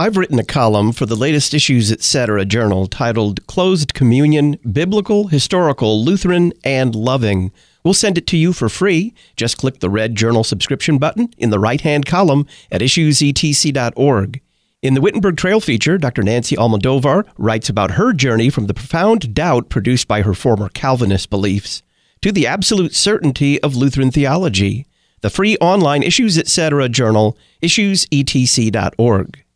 I've written a column for the latest Issues Etc. journal titled Closed Communion, Biblical, Historical, Lutheran, and Loving. We'll send it to you for free. Just click the red journal subscription button in the right-hand column at issuesetc.org. In the Wittenberg Trail feature, Dr. Nancy Almodovar writes about her journey from the profound doubt produced by her former Calvinist beliefs to the absolute certainty of Lutheran theology. The free online Issues Etc. journal, issuesetc.org.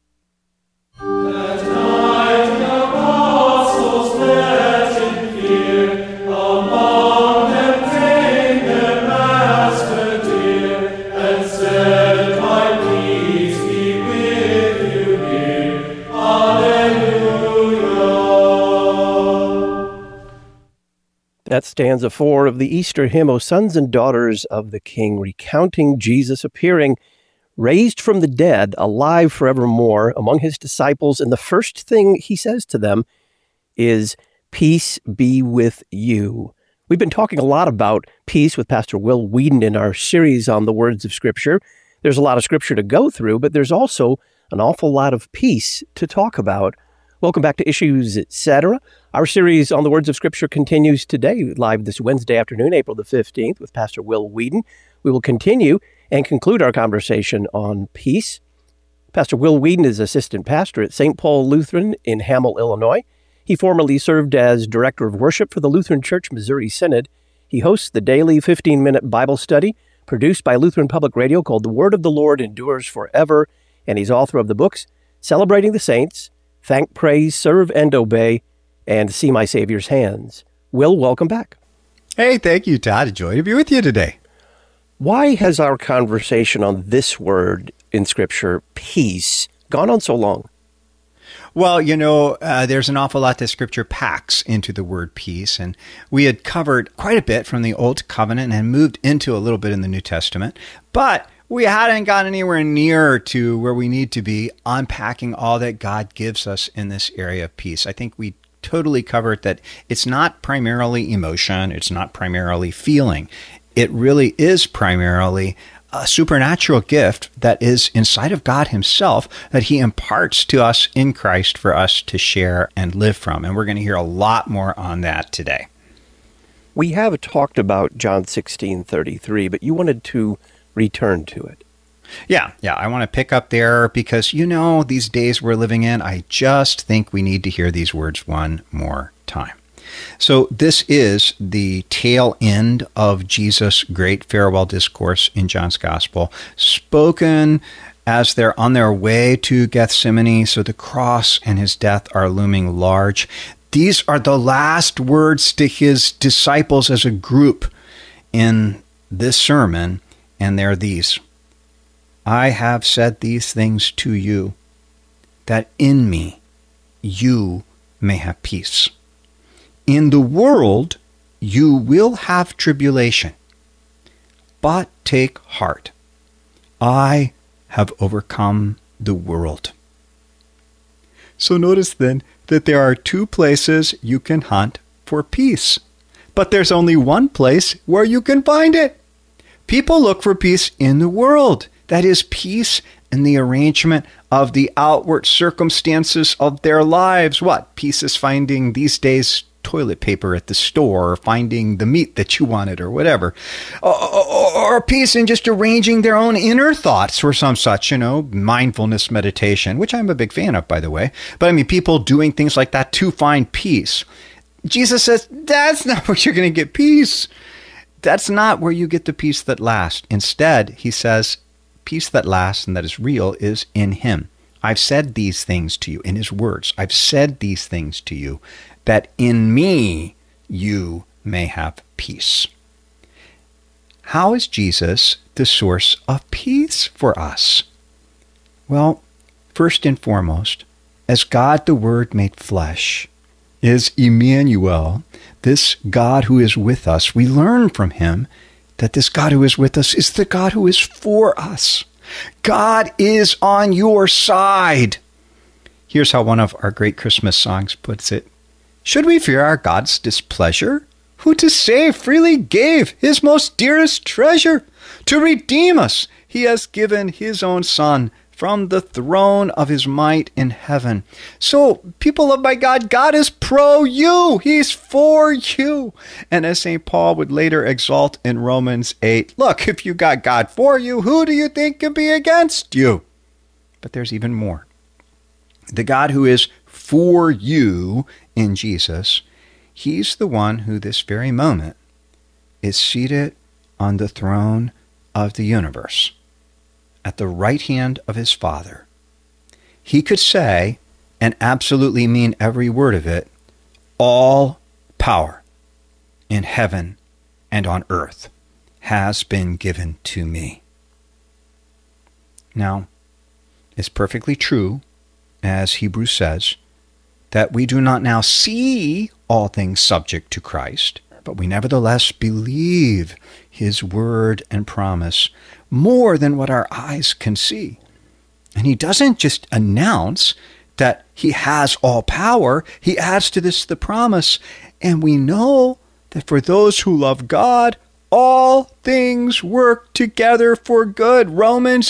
That's stanza 4 of the Easter hymn, O Sons and Daughters of the King, recounting Jesus appearing, raised from the dead, alive forevermore among his disciples. And the first thing he says to them is, peace be with you. We've been talking a lot about peace with Pastor Will Whedon in our series on the words of Scripture. There's a lot of Scripture to go through, but there's also an awful lot of peace to talk about. Welcome back to Issues Etc. Our series on the words of Scripture continues today, live this Wednesday afternoon, April the 15th, with Pastor Will Whedon. We will continue and conclude our conversation on peace. Pastor Will Whedon is assistant pastor at St. Paul Lutheran in Hamel, Illinois. He formerly served as director of worship for the Lutheran Church Missouri Synod. He hosts the daily 15-minute Bible study produced by Lutheran Public Radio called The Word of the Lord Endures Forever, and he's author of the books Celebrating the Saints, Thank, Praise, Serve, and Obey, and See My Savior's Hands. Will, welcome back. Hey, thank you, Todd. A joy to be with you today. Why has our conversation on this word in Scripture, peace, gone on so long? Well, there's an awful lot that Scripture packs into the word peace, and we had covered quite a bit from the Old Covenant and moved into a little bit in the New Testament, but we hadn't gotten anywhere near to where we need to be unpacking all that God gives us in this area of peace. I think we totally covered that it's not primarily emotion, it's not primarily feeling. It really is primarily a supernatural gift that is inside of God himself that he imparts to us in Christ for us to share and live from. And we're going to hear a lot more on that today. We have talked about John 16:33, but you wanted to return to it. Yeah, I want to pick up there because, these days we're living in, I just think we need to hear these words one more time. So this is the tail end of Jesus' great farewell discourse in John's Gospel, spoken as they're on their way to Gethsemane, so the cross and his death are looming large. These are the last words to his disciples as a group in this sermon, and they're these. I have said these things to you, that in me you may have peace. In the world you will have tribulation, but take heart. I have overcome the world. So notice then that there are two places you can hunt for peace, but there's only one place where you can find it. People look for peace in the world. That is, peace in the arrangement of the outward circumstances of their lives. What? Peace is finding these days toilet paper at the store, or finding the meat that you wanted, or whatever. Or peace in just arranging their own inner thoughts, or some such, mindfulness meditation, which I'm a big fan of, by the way. But people doing things like that to find peace. Jesus says, that's not where you're going to get peace. That's not where you get the peace that lasts. Instead, he says, peace that lasts and that is real is in him. I've said these things to you, in his words. I've said these things to you, that in me you may have peace. How is Jesus the source of peace for us? Well, first and foremost, as God the Word made flesh, is Emmanuel, this God who is with us. We learn from him that this God who is with us is the God who is for us. God is on your side. Here's how one of our great Christmas songs puts it. Should we fear our God's displeasure? Who to save freely gave his most dearest treasure. To redeem us, he has given his own Son from the throne of his might in heaven. So, people of my God, God is pro you. He's for you. And as St. Paul would later exalt in Romans 8, look, if you got God for you, who do you think can be against you? But there's even more. The God who is for you in Jesus, he's the one who this very moment is seated on the throne of the universe, at the right hand of his Father. He could say, and absolutely mean every word of it, all power in heaven and on earth has been given to me. Now, it's perfectly true, as Hebrews says, that we do not now see all things subject to Christ, but we nevertheless believe his word and promise more than what our eyes can see. And he doesn't just announce that he has all power. He adds to this the promise. And we know that for those who love God, all things work together for good. Romans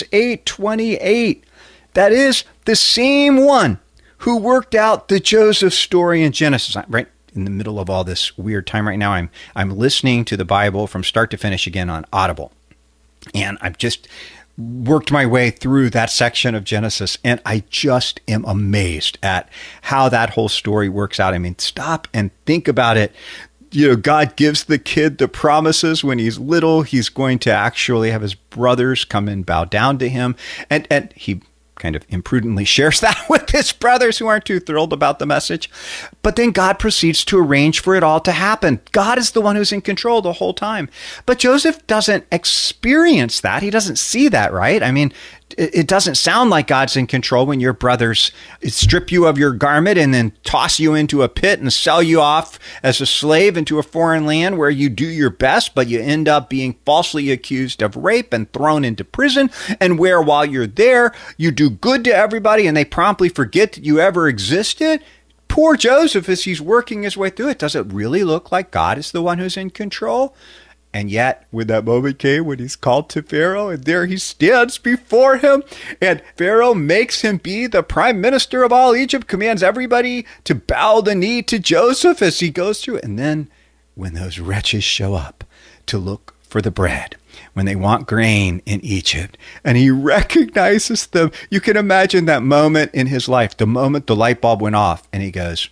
8:28. That is the same one who worked out the Joseph story in Genesis. Right in the middle of all this weird time right now, I'm listening to the Bible from start to finish again on Audible. And I've just worked my way through that section of Genesis, and I just am amazed at how that whole story works out. I mean, stop and think about it. You know, God gives the kid the promises when he's little. He's going to actually have his brothers come and bow down to him. And he kind of imprudently shares that with his brothers who aren't too thrilled about the message. But then God proceeds to arrange for it all to happen. God is the one who's in control the whole time. But Joseph doesn't experience that. He doesn't see that, right? I mean, it doesn't sound like God's in control when your brothers strip you of your garment and then toss you into a pit and sell you off as a slave into a foreign land where you do your best, but you end up being falsely accused of rape and thrown into prison, and where while you're there, you do good to everybody and they promptly forget that you ever existed. Poor Joseph, as he's working his way through it, does it really look like God is the one who's in control? And yet, when that moment came when he's called to Pharaoh, and there he stands before him, and Pharaoh makes him be the prime minister of all Egypt, commands everybody to bow the knee to Joseph as he goes through. And then when those wretches show up to look for the bread, when they want grain in Egypt, and he recognizes them, you can imagine that moment in his life, the moment the light bulb went off, and he goes,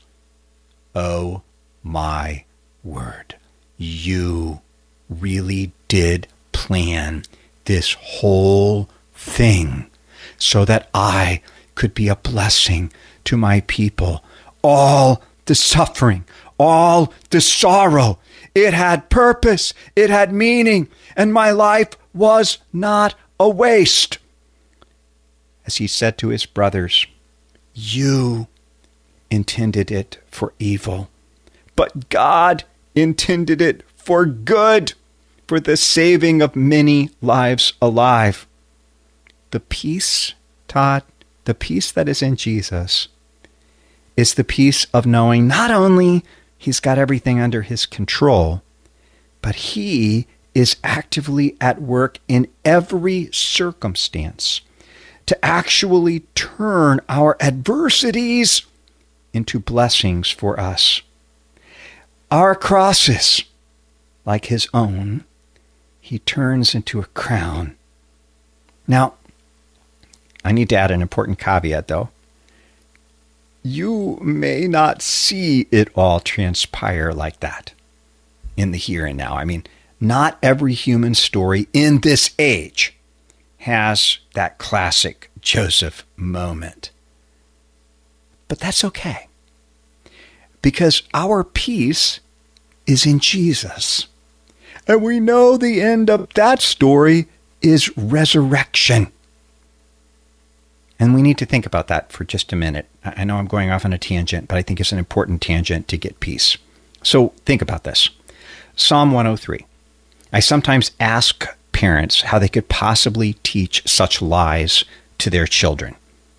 "Oh my word, you really did plan this whole thing so that I could be a blessing to my people. All the suffering, all the sorrow, it had purpose, it had meaning, and my life was not a waste." As he said to his brothers, "You intended it for evil, but God intended it for good, for the saving of many lives alive." The peace, Todd, the peace that is in Jesus is the peace of knowing not only he's got everything under his control, but he is actively at work in every circumstance to actually turn our adversities into blessings for us. Our crosses, like his own, he turns into a crown. Now, I need to add an important caveat, though. You may not see it all transpire like that in the here and now. I mean, not every human story in this age has that classic Joseph moment. But that's okay, because our peace is in Jesus. And we know the end of that story is resurrection. And we need to think about that for just a minute. I know I'm going off on a tangent, but I think it's an important tangent to get peace. So think about this. Psalm 103. I sometimes ask parents how they could possibly teach such lies to their children.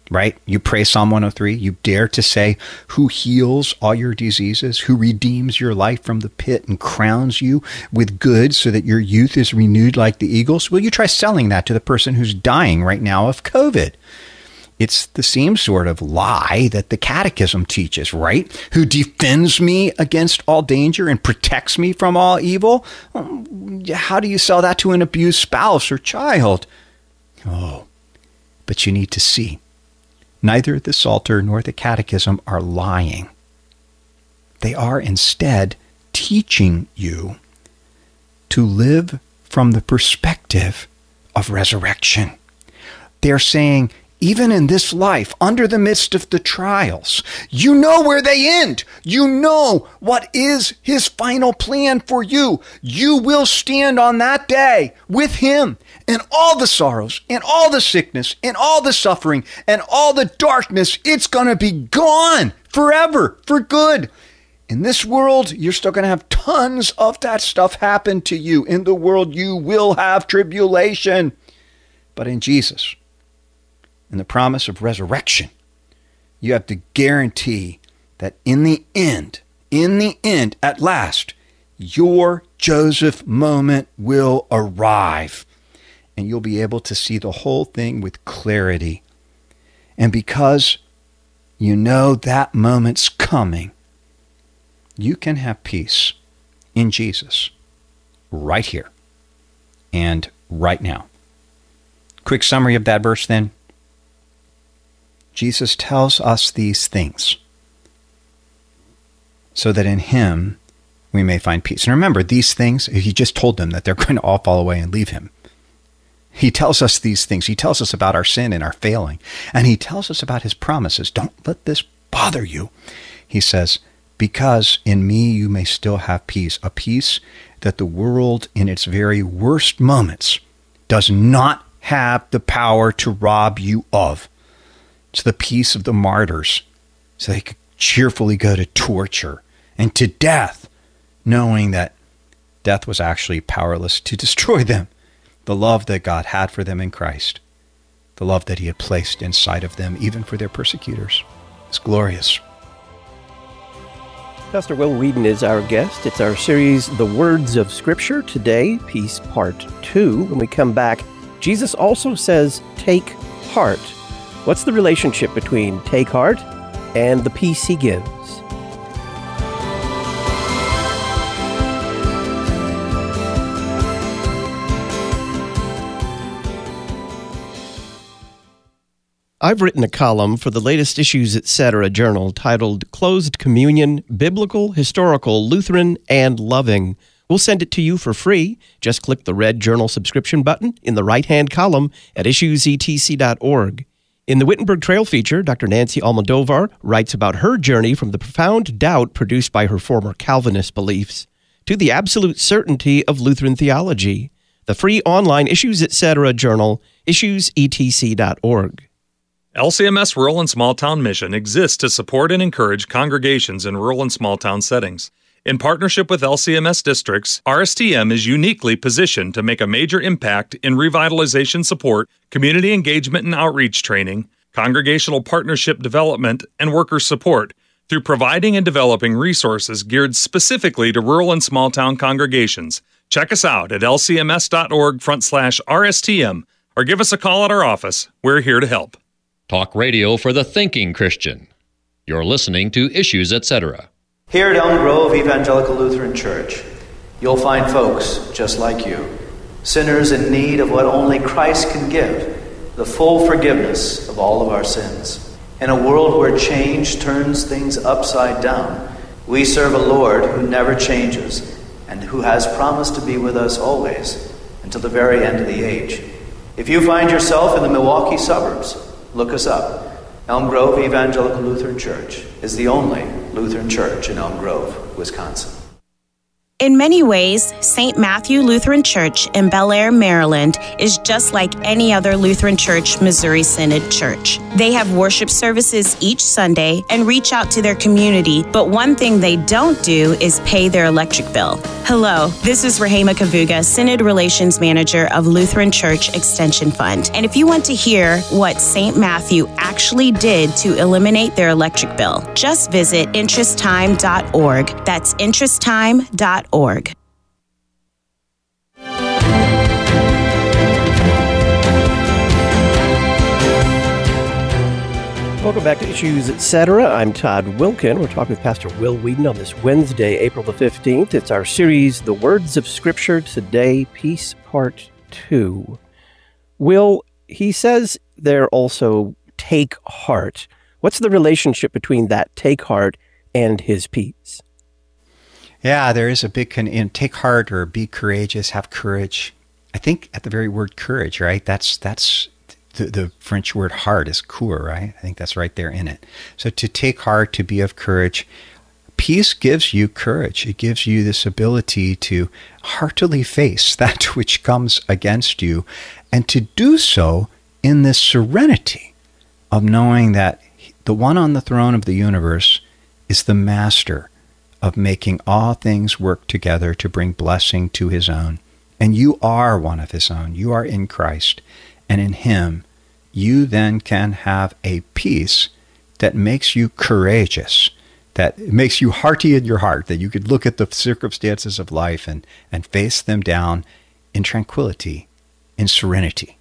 right? You pray Psalm 103. You dare to say, who heals all your diseases, who redeems your life from the pit and crowns you with good so that your youth is renewed like the eagles. Will you try selling that to the person who's dying right now of COVID? It's the same sort of lie that the Catechism teaches, right? Who defends me against all danger and protects me from all evil? How do you sell that to an abused spouse or child? Oh, but you need to see. Neither the Psalter nor the Catechism are lying. They are instead teaching you to live from the perspective of resurrection. They're saying, even in this life, under the midst of the trials, you know where they end. You know what is his final plan for you. You will stand on that day with him, and all the sorrows and all the sickness and all the suffering and all the darkness, it's going to be gone forever, for good. In this world, you're still going to have tons of that stuff happen to you. In the world, you will have tribulation. But in Jesus, in the promise of resurrection, you have the guarantee that in the end, at last, your Joseph moment will arrive. And you'll be able to see the whole thing with clarity. And because you know that moment's coming, you can have peace in Jesus right here and right now. Quick summary of that verse then. Jesus tells us these things so that in him we may find peace. And remember, these things, he just told them that they're going to all fall away and leave him. He tells us these things. He tells us about our sin and our failing. And he tells us about his promises. Don't let this bother you. He says, because in me you may still have peace, a peace that the world in its very worst moments does not have the power to rob you of. It's the peace of the martyrs, so they could cheerfully go to torture and to death, knowing that death was actually powerless to destroy them. The love that God had for them in Christ, the love that he had placed inside of them, even for their persecutors, is glorious. Pastor Will Weedon is our guest. It's our series, The Words of Scripture. Today, Peace Part 2. When we come back, Jesus also says, take heart. What's the relationship between take heart and the peace he gives? I've written a column for the latest Issues Etc. journal titled Closed Communion, Biblical, Historical, Lutheran, and Loving. We'll send it to you for free. Just click the red journal subscription button in the right-hand column at issuesetc.org. In the Wittenberg Trail feature, Dr. Nancy Almodovar writes about her journey from the profound doubt produced by her former Calvinist beliefs to the absolute certainty of Lutheran theology. The free online Issues Etc. journal, issuesetc.org. LCMS Rural and Small Town Mission exists to support and encourage congregations in rural and small town settings. In partnership with LCMS districts, RSTM is uniquely positioned to make a major impact in revitalization support, community engagement and outreach training, congregational partnership development, and worker support through providing and developing resources geared specifically to rural and small town congregations. Check us out at lcms.org/RSTM or give us a call at our office. We're here to help. Talk radio for the thinking Christian. You're listening to Issues Etc. Here at Elm Grove Evangelical Lutheran Church, you'll find folks just like you, sinners in need of what only Christ can give, the full forgiveness of all of our sins. In a world where change turns things upside down, we serve a Lord who never changes and who has promised to be with us always until the very end of the age. If you find yourself in the Milwaukee suburbs, look us up. Elm Grove Evangelical Lutheran Church is the only Lutheran church in Elm Grove, Wisconsin. In many ways, St. Matthew Lutheran Church in Bel Air, Maryland is just like any other Lutheran Church Missouri Synod church. They have worship services each Sunday and reach out to their community, but one thing they don't do is pay their electric bill. Hello, this is Rahema Kavuga, Synod Relations Manager of Lutheran Church Extension Fund. And if you want to hear what St. Matthew actually did to eliminate their electric bill, just visit interesttime.org. That's interesttime.org. Welcome back to Issues Etc. I'm Todd Wilkin. We're talking with Pastor Will Wheaton on this Wednesday, April the 15th. It's our series, The Words of Scripture Today, Peace Part 2. Will, he says there also, take heart. What's the relationship between that take heart and his peace? Yeah, there is a big take heart or be courageous, have courage. I think at the very word courage, right? That's the French word heart is coeur, right? I think that's right there in it. So to take heart, to be of courage, peace gives you courage. It gives you this ability to heartily face that which comes against you, and to do so in this serenity of knowing that the one on the throne of the universe is the master of making all things work together to bring blessing to his own. And you are one of his own. You are in Christ. And in him, you then can have a peace that makes you courageous, that makes you hearty in your heart, that you could look at the circumstances of life and face them down in tranquility, in serenity.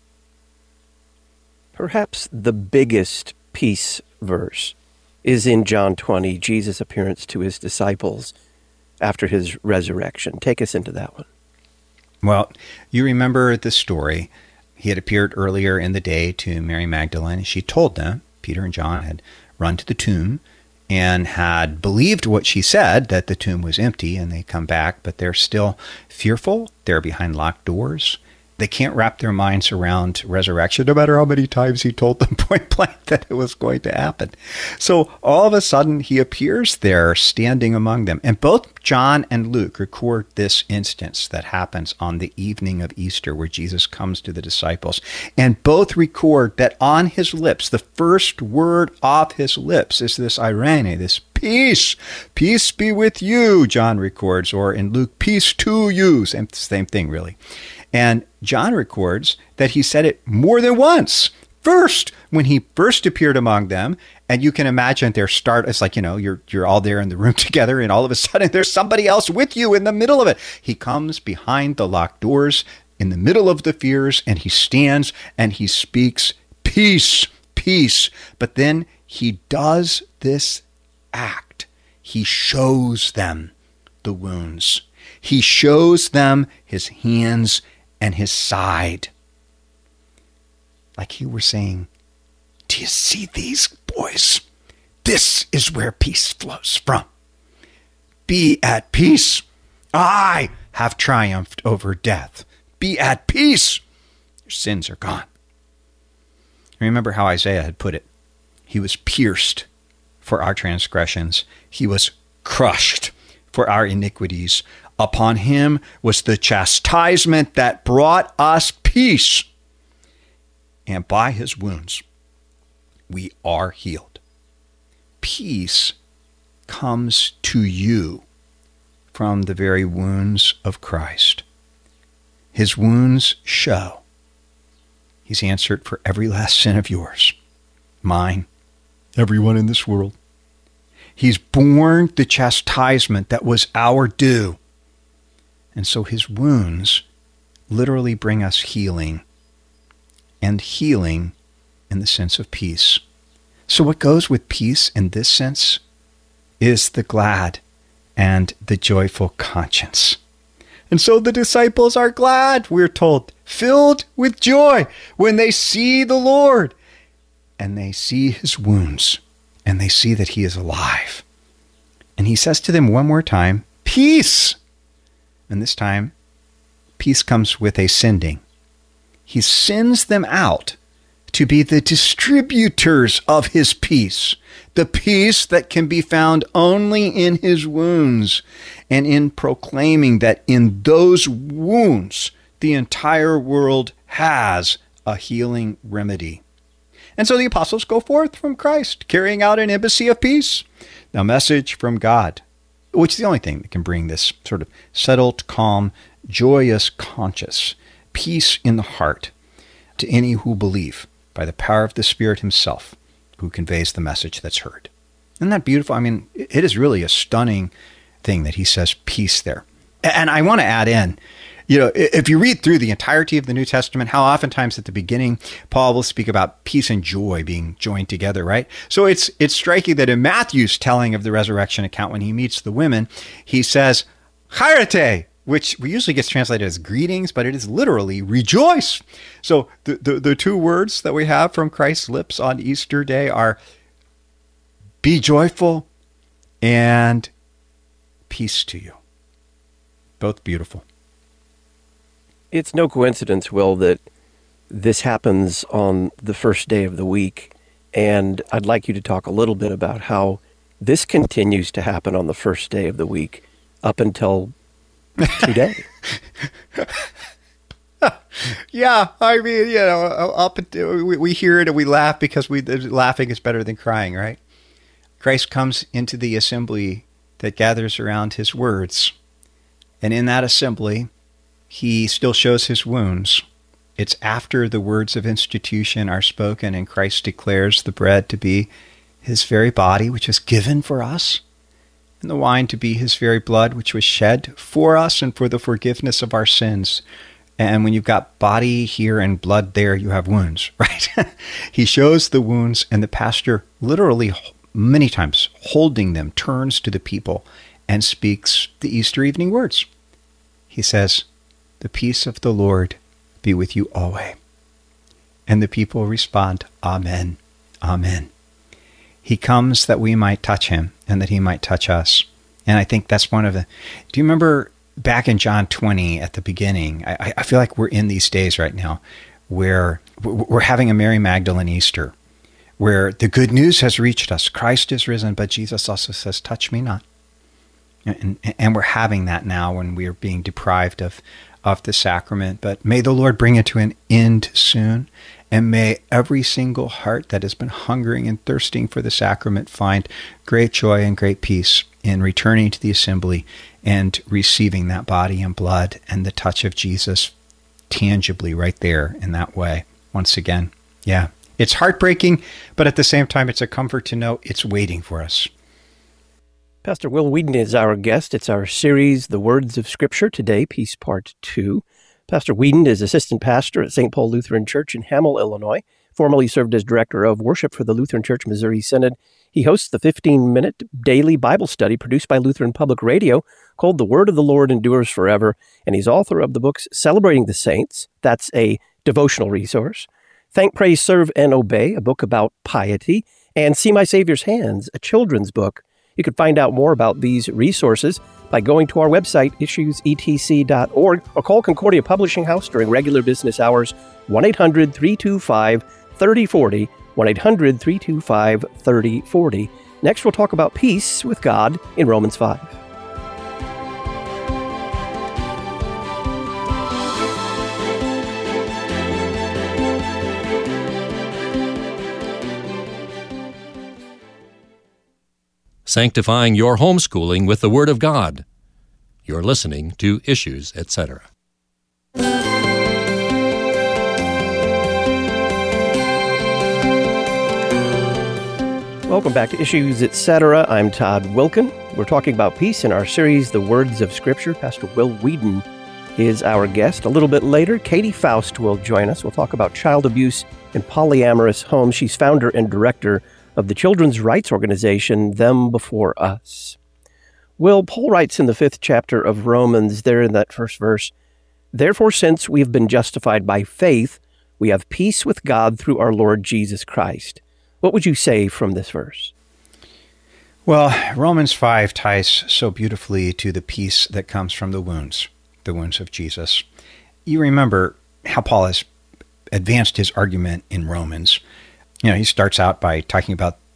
Perhaps the biggest peace verse is in John 20, Jesus' appearance to his disciples after his resurrection. Take us into that one. Well, you remember the story. He had appeared earlier in the day to Mary Magdalene. She told them, Peter and John had run to the tomb and had believed what she said, that the tomb was empty, and they come back, but they're still fearful. They're behind locked doors. They can't wrap their minds around resurrection, no matter how many times he told them point blank that it was going to happen. So all of a sudden, he appears there standing among them. And both John and Luke record this instance that happens on the evening of Easter, where Jesus comes to the disciples. And both record that on his lips, the first word off his lips is this irene, this peace. Peace be with you, John records, or in Luke, peace to you. Same thing, really. And John records that he said it more than once. First, when he first appeared among them, and you can imagine their start, it's like, you're all there in the room together, and all of a sudden there's somebody else with you in the middle of it. He comes behind the locked doors in the middle of the fears, and he stands and he speaks, peace, peace. But then he does this act. He shows them the wounds. He shows them his hands and his side. Like he were saying, do you see these, boys? This is where peace flows from. Be at peace. I have triumphed over death. Be at peace. Your sins are gone. Remember how Isaiah had put it. He was pierced for our transgressions. He was crushed for our iniquities. Upon him was the chastisement that brought us peace. And by his wounds, we are healed. Peace comes to you from the very wounds of Christ. His wounds show he's answered for every last sin of yours, mine, everyone in this world. He's borne the chastisement that was our due. And so his wounds literally bring us healing, and healing in the sense of peace. So what goes with peace in this sense is the glad and the joyful conscience. And so the disciples are glad, we're told, filled with joy when they see the Lord, and they see his wounds, and they see that he is alive. And he says to them one more time, peace. And this time, peace comes with a sending. He sends them out to be the distributors of his peace, the peace that can be found only in his wounds. and in proclaiming that in those wounds, the entire world has a healing remedy. And so the apostles go forth from Christ, carrying out an embassy of peace, a message from God, which is the only thing that can bring this sort of settled, calm, joyous conscience, peace in the heart to any who believe by the power of the Spirit himself, who conveys the message that's heard. Isn't that beautiful? I mean, it is really a stunning thing that he says peace there. And I want to add in, if you read through the entirety of the New Testament, how oftentimes at the beginning, Paul will speak about peace and joy being joined together, right? So it's striking that in Matthew's telling of the resurrection account, when he meets the women, he says, chairete, which we usually gets translated as greetings, but it is literally rejoice. So the two words that we have from Christ's lips on Easter Day are be joyful and peace to you. Both beautiful. It's no coincidence, Will, that this happens on the first day of the week, and I'd like you to talk a little bit about how this continues to happen on the first day of the week up until today. Yeah, I mean, we hear it and we laugh because laughing is better than crying, right? Christ comes into the assembly that gathers around his words, and in that assembly, he still shows his wounds. It's after the words of institution are spoken and Christ declares the bread to be his very body, which was given for us, and the wine to be his very blood, which was shed for us and for the forgiveness of our sins. And when you've got body here and blood there, you have wounds, right? He shows the wounds, and the pastor literally many times holding them turns to the people and speaks the Easter evening words. He says, "The peace of the Lord be with you always." And the people respond, "Amen, amen." He comes that we might touch him and that he might touch us. And I think that's one of the... Do you remember back in John 20 at the beginning? I feel like we're in these days right now where we're having a Mary Magdalene Easter, where the good news has reached us. Christ is risen, but Jesus also says, "Touch me not." And we're having that now when we are being deprived of the sacrament. But may the Lord bring it to an end soon. And may every single heart that has been hungering and thirsting for the sacrament find great joy and great peace in returning to the assembly and receiving that body and blood and the touch of Jesus tangibly right there in that way. Once again, yeah, it's heartbreaking, but at the same time, it's a comfort to know it's waiting for us. Pastor Will Weedon is our guest. It's our series, The Words of Scripture, today, Peace Part 2. Pastor Weedon is assistant pastor at St. Paul Lutheran Church in Hamel, Illinois, formerly served as director of worship for the Lutheran Church Missouri Synod. He hosts the 15-minute daily Bible study produced by Lutheran Public Radio called The Word of the Lord Endures Forever, and he's author of the books Celebrating the Saints, that's a devotional resource, Thank, Praise, Serve, and Obey, a book about piety, and See My Savior's Hands, a children's book. You can find out more about these resources by going to our website, issuesetc.org, or call Concordia Publishing House during regular business hours, 1-800-325-3040, 1-800-325-3040. Next, we'll talk about peace with God in Romans 5. Sanctifying your homeschooling with the Word of God. You're listening to Issues, Etc. Welcome back to Issues, Etc. I'm Todd Wilkin. We're talking about peace in our series, The Words of Scripture. Pastor Will Weedon is our guest. A little bit later, Katie Faust will join us. We'll talk about child abuse in polyamorous homes. She's founder and director of the children's rights organization, Them Before Us. Will, Paul writes in the 5th chapter of Romans, there in that first verse, "Therefore, since we have been justified by faith, we have peace with God through our Lord Jesus Christ." What would you say from this verse? Well, Romans 5 ties so beautifully to the peace that comes from the wounds of Jesus. You remember how Paul has advanced his argument in Romans. He starts out by talking about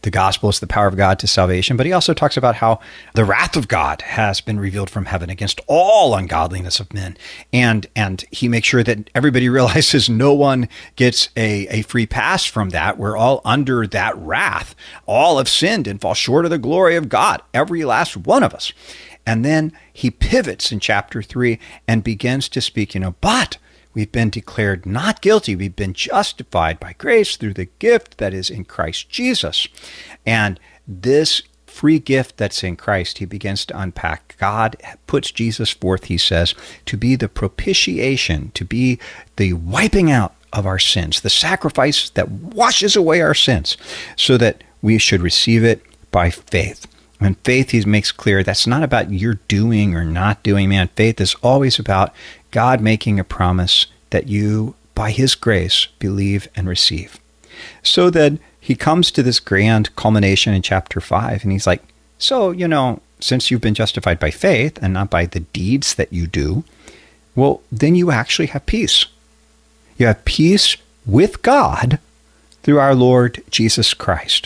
the gospel is the power of God to salvation, but he also talks about how the wrath of God has been revealed from heaven against all ungodliness of men. And he makes sure that everybody realizes no one gets a free pass from that. We're all under that wrath. All have sinned and fall short of the glory of God, every last one of us. And then he pivots in chapter 3 and begins to speak, but we've been declared not guilty. We've been justified by grace through the gift that is in Christ Jesus. And this free gift that's in Christ, he begins to unpack. God puts Jesus forth, he says, to be the propitiation, to be the wiping out of our sins, the sacrifice that washes away our sins, so that we should receive it by faith. And faith, he makes clear, that's not about your doing or not doing, man. Faith is always about God making a promise that you, by his grace, believe and receive. So that he comes to this grand culmination in chapter 5, and he's like, so, since you've been justified by faith and not by the deeds that you do, well, then you actually have peace. You have peace with God through our Lord Jesus Christ.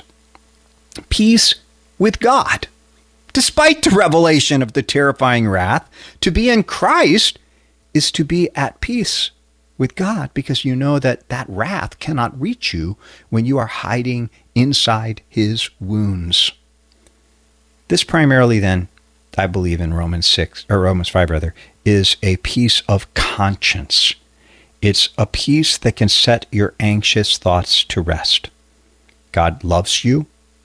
Peace with God. Despite the revelation of the terrifying wrath, to be in Christ is to be at peace with God, because you know that wrath cannot reach you when you are hiding inside his wounds. This primarily then, I believe in Romans 5, is a peace of conscience. It's a peace that can set your anxious thoughts to rest. God loves you.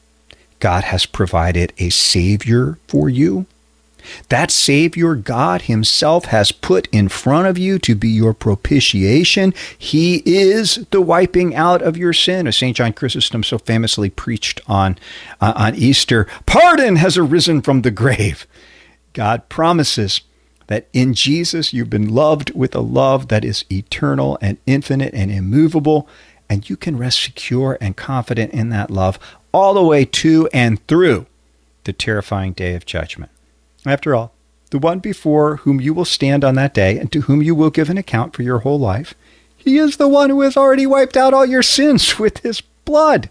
God has provided a Savior for you. That Savior, God himself, has put in front of you to be your propitiation. He is the wiping out of your sin, as St. John Chrysostom so famously preached on Easter. Pardon has arisen from the grave. God promises that in Jesus you've been loved with a love that is eternal and infinite and immovable, and you can rest secure and confident in that love all the way to and through the terrifying day of judgment. After all, the one before whom you will stand on that day and to whom you will give an account for your whole life, he is the one who has already wiped out all your sins with his blood.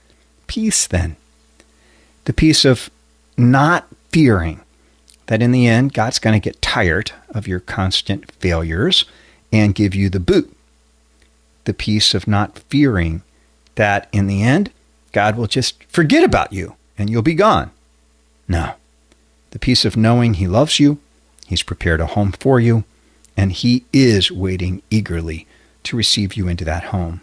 Peace, then. The peace of not fearing that in the end, God's going to get tired of your constant failures and give you the boot. The peace of not fearing that in the end, God will just forget about you and you'll be gone. No. The peace of knowing he loves you, he's prepared a home for you, and he is waiting eagerly to receive you into that home.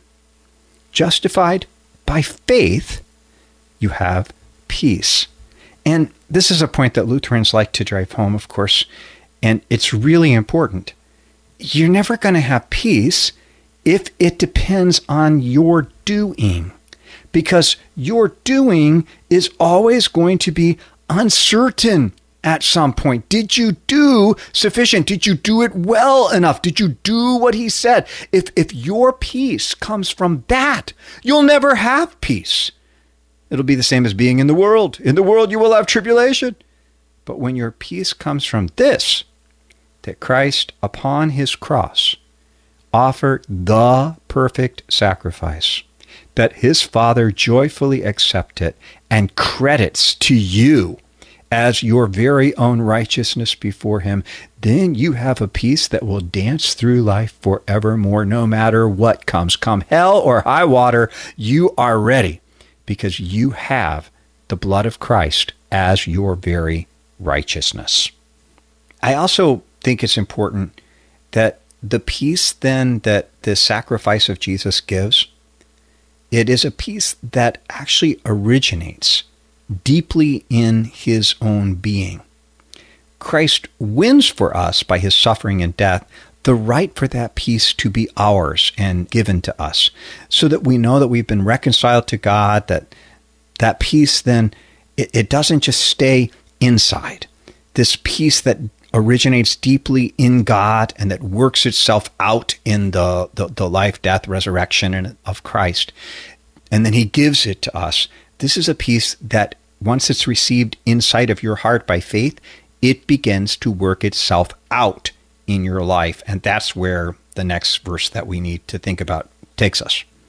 Justified by faith, you have peace. And this is a point that Lutherans like to drive home, of course, and it's really important. You're never going to have peace if it depends on your doing, because your doing is always going to be uncertain at some point. Did you do sufficient? Did you do it well enough? Did you do what he said? If your peace comes from that, you'll never have peace. It'll be the same as being in the world. In the world you will have tribulation. But when your peace comes from this, that Christ upon his cross offered the perfect sacrifice, that his Father joyfully accepts and credits to you as your very own righteousness before him, then you have a peace that will dance through life forevermore, no matter what comes. Come hell or high water, you are ready, because you have the blood of Christ as your very righteousness. I also think it's important that the peace then that the sacrifice of Jesus gives, it is a peace that actually originates deeply in his own being. Christ wins for us by his suffering and death the right for that peace to be ours and given to us, so that we know that we've been reconciled to God, that peace then, it doesn't just stay inside. This peace that originates deeply in God and that works itself out in the life, death, resurrection of Christ. And then he gives it to us. This is a peace that once it's received inside of your heart by faith, it begins to work itself out in your life. And that's where the next verse that we need to think about takes us.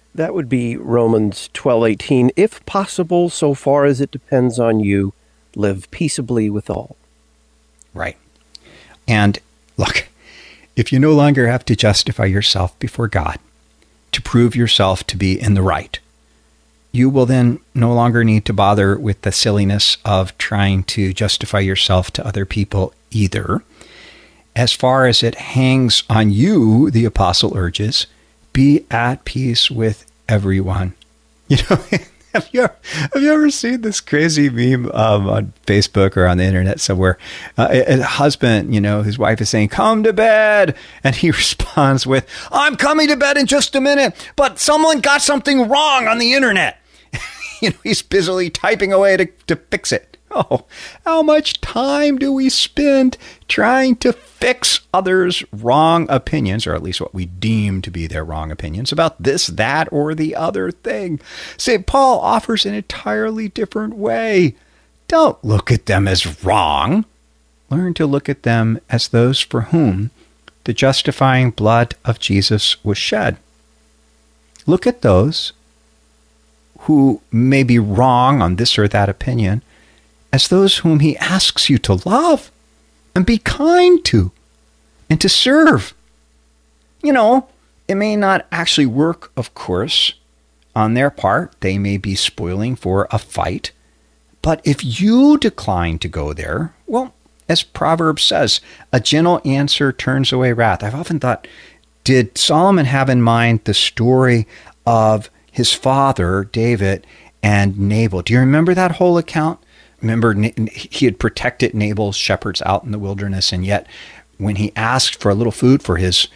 That would be Romans 12:18. If possible, so far as it depends on you, live peaceably with all. Right. And look, if you no longer have to justify yourself before God to prove yourself to be in the right, you will then no longer need to bother with the silliness of trying to justify yourself to other people either. As far as it hangs on you, the apostle urges, be at peace with everyone. You know, have you ever seen this crazy meme on Facebook or on the internet somewhere? A husband, his wife is saying, "Come to bed." And he responds with, "I'm coming to bed in just a minute, but someone got something wrong on the internet." He's busily typing away to fix it. Oh, how much time do we spend trying to fix others' wrong opinions, or at least what we deem to be their wrong opinions about this, that, or the other thing? St. Paul offers an entirely different way. Don't look at them as wrong. Learn to look at them as those for whom the justifying blood of Jesus was shed. Look at those who may be wrong on this or that opinion as those whom he asks you to love and be kind to and to serve. It may not actually work, of course, on their part. They may be spoiling for a fight. But if you decline to go there, well, as Proverbs says, a gentle answer turns away wrath. I've often thought, did Solomon have in mind the story of his father, David, and Nabal? Do you remember that whole account? Remember, he had protected Nabal's shepherds out in the wilderness, and yet when he asked for a little food for his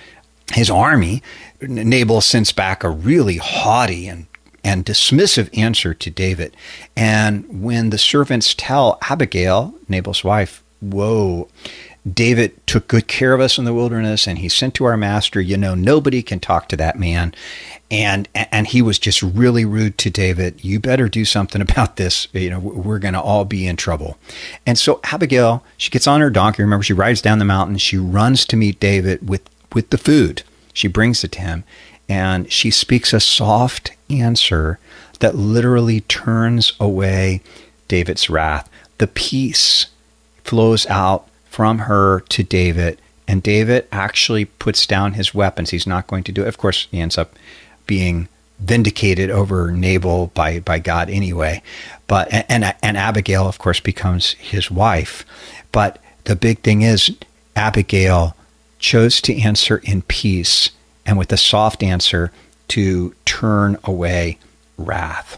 army, Nabal sends back a really haughty and dismissive answer to David. And when the servants tell Abigail, Nabal's wife, "Whoa, David took good care of us in the wilderness, and he sent to our master, nobody can talk to that man. And he was just really rude to David. You better do something about this. We're going to all be in trouble." And so Abigail, she gets on her donkey. Remember, she rides down the mountain. She runs to meet David with the food. She brings it to him, and she speaks a soft answer that literally turns away David's wrath. The peace flows out from her to David, and David actually puts down his weapons. He's not going to do it. Of course, he ends up being vindicated over Nabal by God anyway. But and Abigail, of course, becomes his wife. But the big thing is, Abigail chose to answer in peace, and with a soft answer to turn away wrath.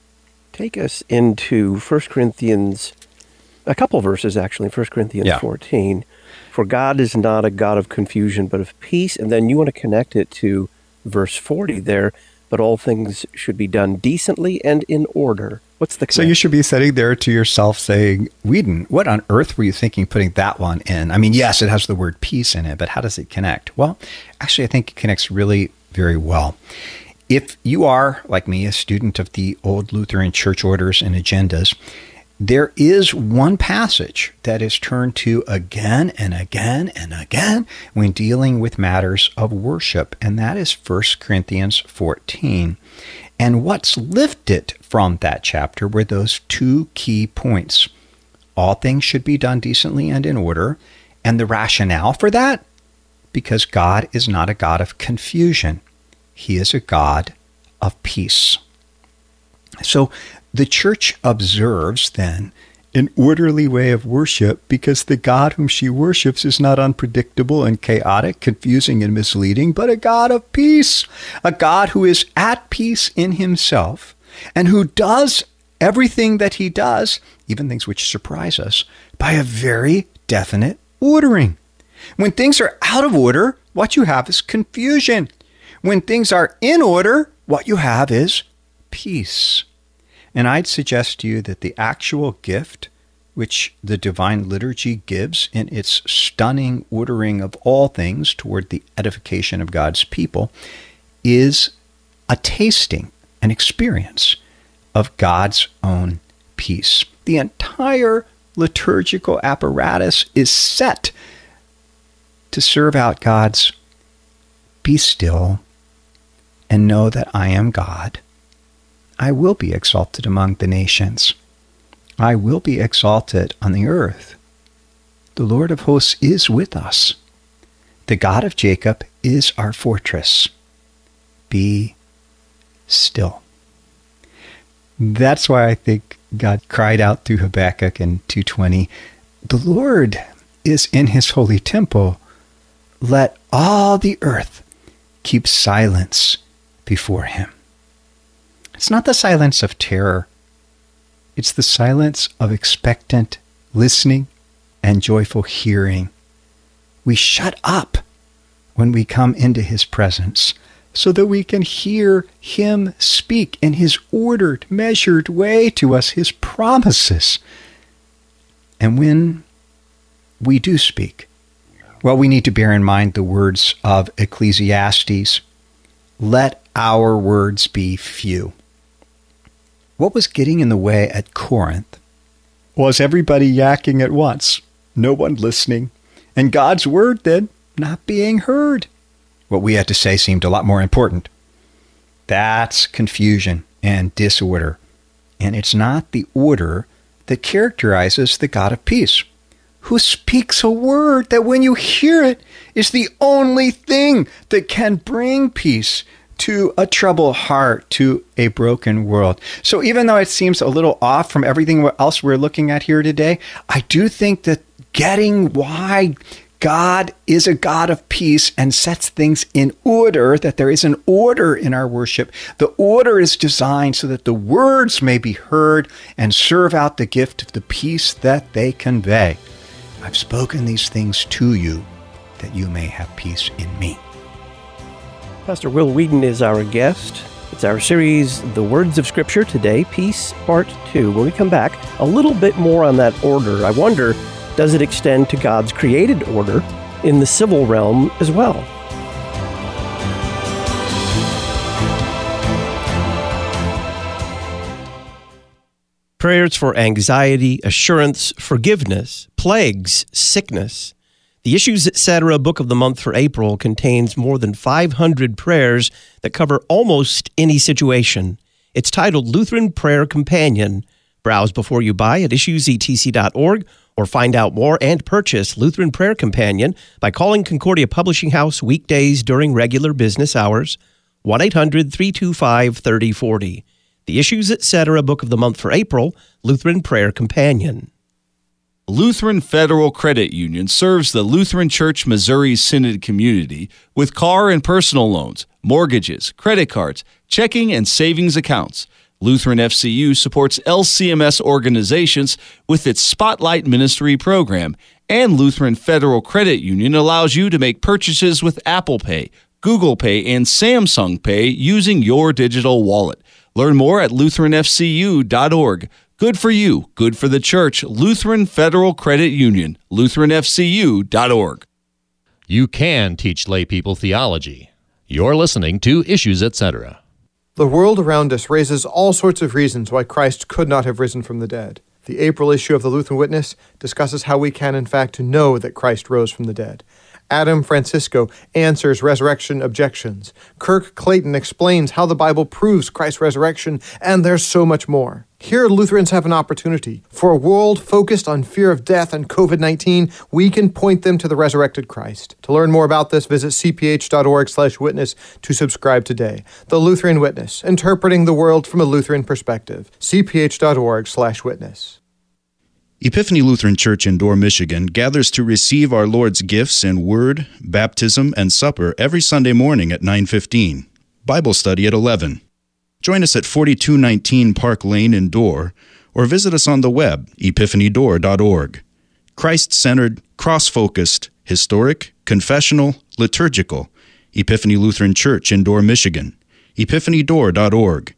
Take us into 1 Corinthians, a couple verses actually, 1 Corinthians 14. For God is not a God of confusion, but of peace. And then you want to connect it to verse 40 there, but all things should be done decently and in order. What's the connection? So you should be sitting there to yourself saying, Whedon, what on earth were you thinking putting that one in? I mean, yes, it has the word peace in it, but how does it connect? Well, actually, I think it connects really very well. If you are, like me, a student of the old Lutheran church orders and agendas, there is one passage that is turned to again and again and again when dealing with matters of worship, and that is 1 Corinthians 14. And what's lifted from that chapter were those two key points. All things should be done decently and in order, and the rationale for that? Because God is not a God of confusion. He is a God of peace. So the church observes, then, an orderly way of worship because the God whom she worships is not unpredictable and chaotic, confusing and misleading, but a God of peace, a God who is at peace in himself and who does everything that he does, even things which surprise us, by a very definite ordering. When things are out of order, what you have is confusion. When things are in order, what you have is peace. And I'd suggest to you that the actual gift which the Divine Liturgy gives in its stunning ordering of all things toward the edification of God's people is a tasting, an experience of God's own peace. The entire liturgical apparatus is set to serve out God's be still, and know that I am God, I will be exalted among the nations. I will be exalted on the earth. The Lord of hosts is with us. The God of Jacob is our fortress. Be still. That's why I think God cried out through Habakkuk in 2:20, the Lord is in his holy temple. Let all the earth keep silence before him. It's not the silence of terror. It's the silence of expectant listening and joyful hearing. We shut up when we come into his presence so that we can hear him speak in his ordered, measured way to us, his promises. And when we do speak, well, we need to bear in mind the words of Ecclesiastes. Let our words be few. What was getting in the way at Corinth was everybody yakking at once, no one listening, and God's word then not being heard. What we had to say seemed a lot more important. That's confusion and disorder, and it's not the order that characterizes the God of peace, who speaks a word that when you hear it is the only thing that can bring peace to a troubled heart, to a broken world. So even though it seems a little off from everything else we're looking at here today, I do think that getting why God is a God of peace and sets things in order, that there is an order in our worship. The order is designed so that the words may be heard and serve out the gift of the peace that they convey. I've spoken these things to you that you may have peace in me. Pastor Will Weedon is our guest. It's our series, The Words of Scripture, today, Peace, Part 2. When we come back, a little bit more on that order. I wonder, does it extend to God's created order in the civil realm as well? Prayers for anxiety, assurance, forgiveness, plagues, sickness. The Issues Etc. Book of the Month for April contains more than 500 prayers that cover almost any situation. It's titled Lutheran Prayer Companion. Browse before you buy at issuesetc.org or find out more and purchase Lutheran Prayer Companion by calling Concordia Publishing House weekdays during regular business hours, 1-800-325-3040. The Issues Etc. Book of the Month for April, Lutheran Prayer Companion. Lutheran Federal Credit Union serves the Lutheran Church Missouri Synod community with car and personal loans, mortgages, credit cards, checking and savings accounts. Lutheran FCU supports LCMS organizations with its Spotlight Ministry program, and Lutheran Federal Credit Union allows you to make purchases with Apple Pay, Google Pay, and Samsung Pay using your digital wallet. Learn more at lutheranfcu.org. Good for you, good for the church. Lutheran Federal Credit Union, lutheranfcu.org. You can teach lay people theology. You're listening to Issues Etc. The world around us raises all sorts of reasons why Christ could not have risen from the dead. The April issue of the Lutheran Witness discusses how we can, in fact, know that Christ rose from the dead. Adam Francisco answers resurrection objections. Kirk Clayton explains how the Bible proves Christ's resurrection, and there's so much more. Here, Lutherans have an opportunity. For a world focused on fear of death and COVID-19, we can point them to the resurrected Christ. To learn more about this, visit cph.org/witness to subscribe today. The Lutheran Witness, interpreting the world from a Lutheran perspective. cph.org/witness. Epiphany Lutheran Church in Dorr, Michigan gathers to receive our Lord's gifts in Word, Baptism, and Supper every Sunday morning at 9:15. Bible study at 11. Join us at 4219 Park Lane in Dorr, or visit us on the web, epiphanydorr.org. Christ-centered, cross-focused, historic, confessional, liturgical. Epiphany Lutheran Church in Dorr, Michigan. epiphanydorr.org.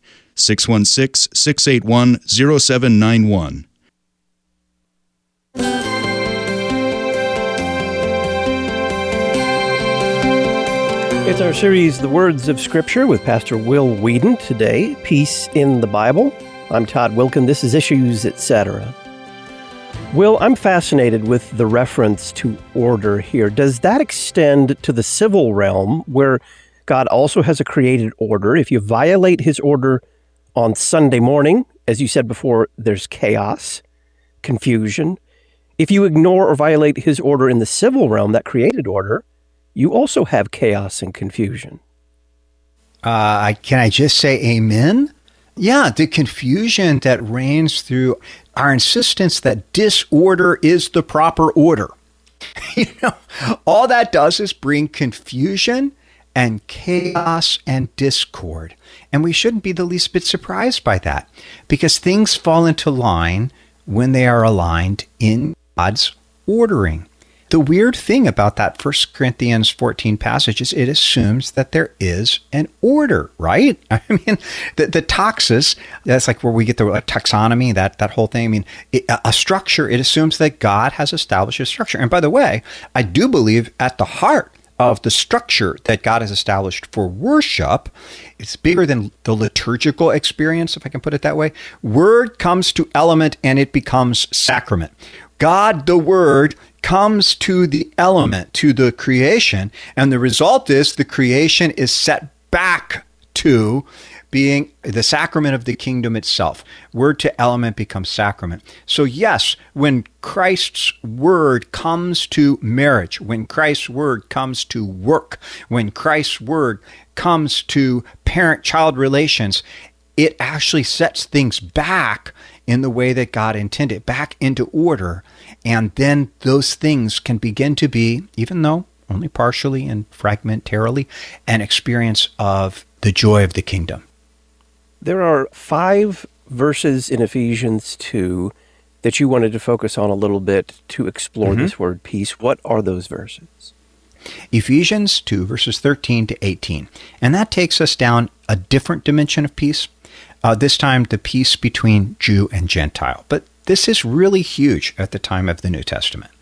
616-681-0791. It's our series, The Words of Scripture, with Pastor Will Weedon. Today, Peace in the Bible. I'm Todd Wilkin. This is Issues Etc. Will, I'm fascinated with the reference to order here. Does that extend to the civil realm, where God also has a created order. If you violate his order on Sunday morning, as you said before, there's chaos, confusion. If you ignore or violate his order in the civil realm, that created order, you also have chaos and confusion. Can I just say amen? Yeah, the confusion that reigns through our insistence that disorder is the proper order. All that does is bring confusion and chaos and discord. And we shouldn't be the least bit surprised by that, because things fall into line when they are aligned in God's ordering. The weird thing about that 1 Corinthians 14 passage is it assumes that there is an order, right? I mean, the taxis, that's like where we get the taxonomy, that whole thing. I mean, a structure, it assumes that God has established a structure. And by the way, I do believe at the heart of the structure that God has established for worship, it's bigger than the liturgical experience, if I can put it that way. Word comes to element and it becomes sacrament. God, the Word, comes to the element, to the creation, and the result is the creation is set back to being the sacrament of the kingdom itself. Word to element becomes sacrament. So yes, when Christ's word comes to marriage, when Christ's word comes to work, when Christ's word comes to parent-child relations, it actually sets things back in the way that God intended, back into order. And then those things can begin to be, even though only partially and fragmentarily, an experience of the joy of the kingdom. There are 5 verses in Ephesians 2 that you wanted to focus on a little bit to explore this word peace. What are those verses? Ephesians 2, verses 13 to 18. And that takes us down a different dimension of peace. This time, the peace between Jew and Gentile. But this is really huge at the time of the New Testament.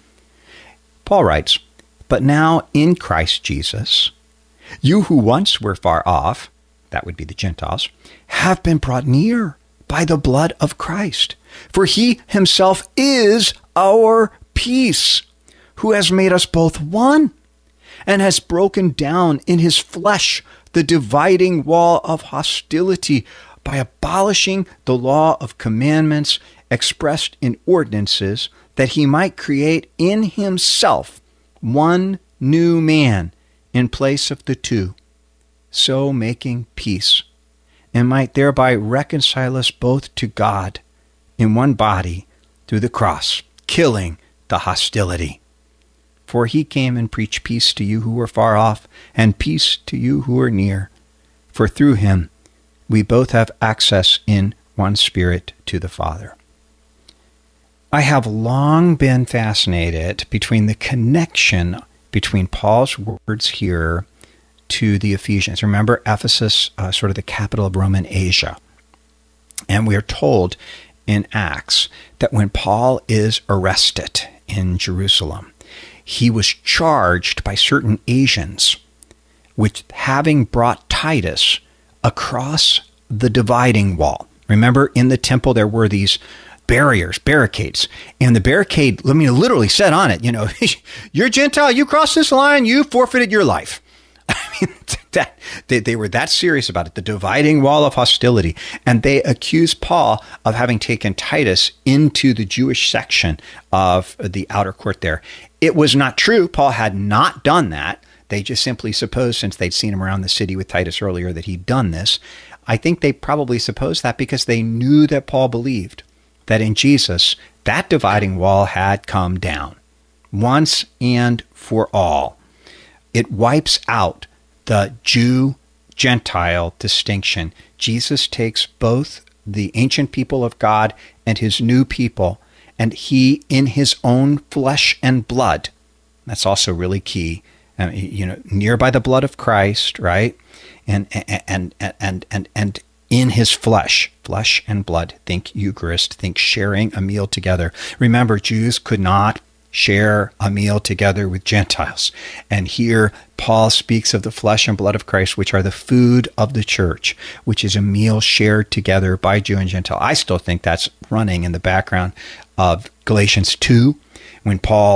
Paul writes, "But now in Christ Jesus, you who once were far off," that would be the Gentiles, "have been brought near by the blood of Christ. For he himself is our peace, who has made us both one, and has broken down in his flesh the dividing wall of hostility by abolishing the law of commandments expressed in ordinances, that he might create in himself one new man in place of the two, so making peace, and might thereby reconcile us both to God in one body through the cross, killing the hostility. For he came and preached peace to you who were far off, and peace to you who are near. For through him we both have access in one Spirit to the Father." I have long been fascinated between the connection between Paul's words here to the Ephesians. Remember Ephesus, sort of the capital of Roman Asia. And we are told in Acts that when Paul is arrested in Jerusalem, he was charged by certain Asians with having brought Titus across the dividing wall. Remember, in the temple there were these barricades. And the barricade, literally said on it, you're Gentile, you cross this line, you forfeited your life. I mean, they were that serious about it, the dividing wall of hostility. And they accused Paul of having taken Titus into the Jewish section of the outer court there. It was not true. Paul had not done that. They just simply supposed, since they'd seen him around the city with Titus earlier, that he'd done this. I think they probably supposed that because they knew that Paul believed that in Jesus, that dividing wall had come down once and for all. It wipes out the Jew-Gentile distinction. Jesus takes both the ancient people of God and his new people, and he, in his own flesh and blood, that's also really key, near by the blood of Christ, right? And in his flesh and blood, think Eucharist, think sharing a meal together. Remember, Jews could not share a meal together with Gentiles. And here Paul speaks of the flesh and blood of Christ, which are the food of the church, which is a meal shared together by Jew and Gentile. I still think that's running in the background of Galatians 2, when Paul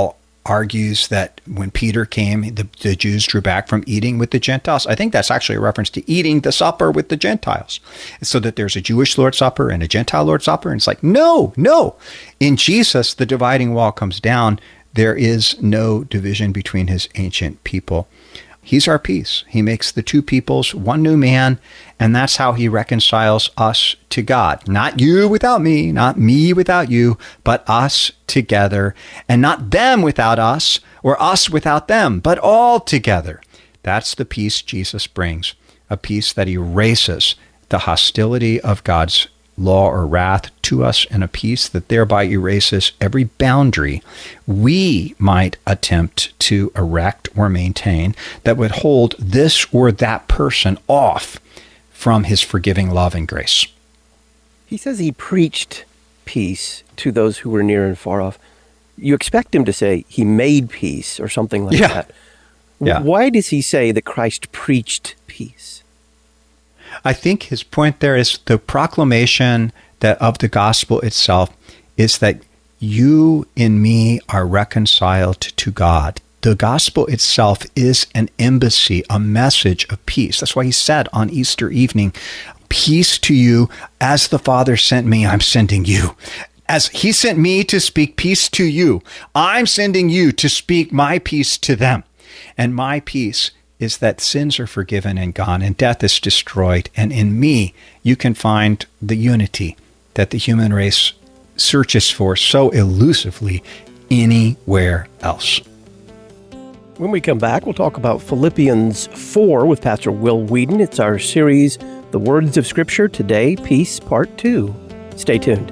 argues that when Peter came, the Jews drew back from eating with the Gentiles. I think that's actually a reference to eating the supper with the Gentiles. So that there's a Jewish Lord's Supper and a Gentile Lord's Supper. And it's like, no. In Jesus, the dividing wall comes down. There is no division between his ancient people. He's our peace. He makes the two peoples one new man, and that's how he reconciles us to God. Not you without me, not me without you, but us together, and not them without us, or us without them, but all together. That's the peace Jesus brings, a peace that erases the hostility of God's law or wrath to us, and a peace that thereby erases every boundary we might attempt to erect or maintain that would hold this or that person off from his forgiving love and grace. He says he preached peace to those who were near and far off. You expect him to say he made peace or something like that. Yeah. Why does he say that Christ preached peace? I think his point there is the proclamation that of the gospel itself is that you in me are reconciled to God. The gospel itself is an embassy, a message of peace. That's why he said on Easter evening, peace to you, as the Father sent me, I'm sending you. As he sent me to speak peace to you, I'm sending you to speak my peace to them. And my peace is that sins are forgiven and gone, and death is destroyed. And in me, you can find the unity that the human race searches for so elusively anywhere else. When we come back, we'll talk about Philippians 4 with Pastor Will Whedon. It's our series, The Words of Scripture, Today, Peace, Part 2. Stay tuned.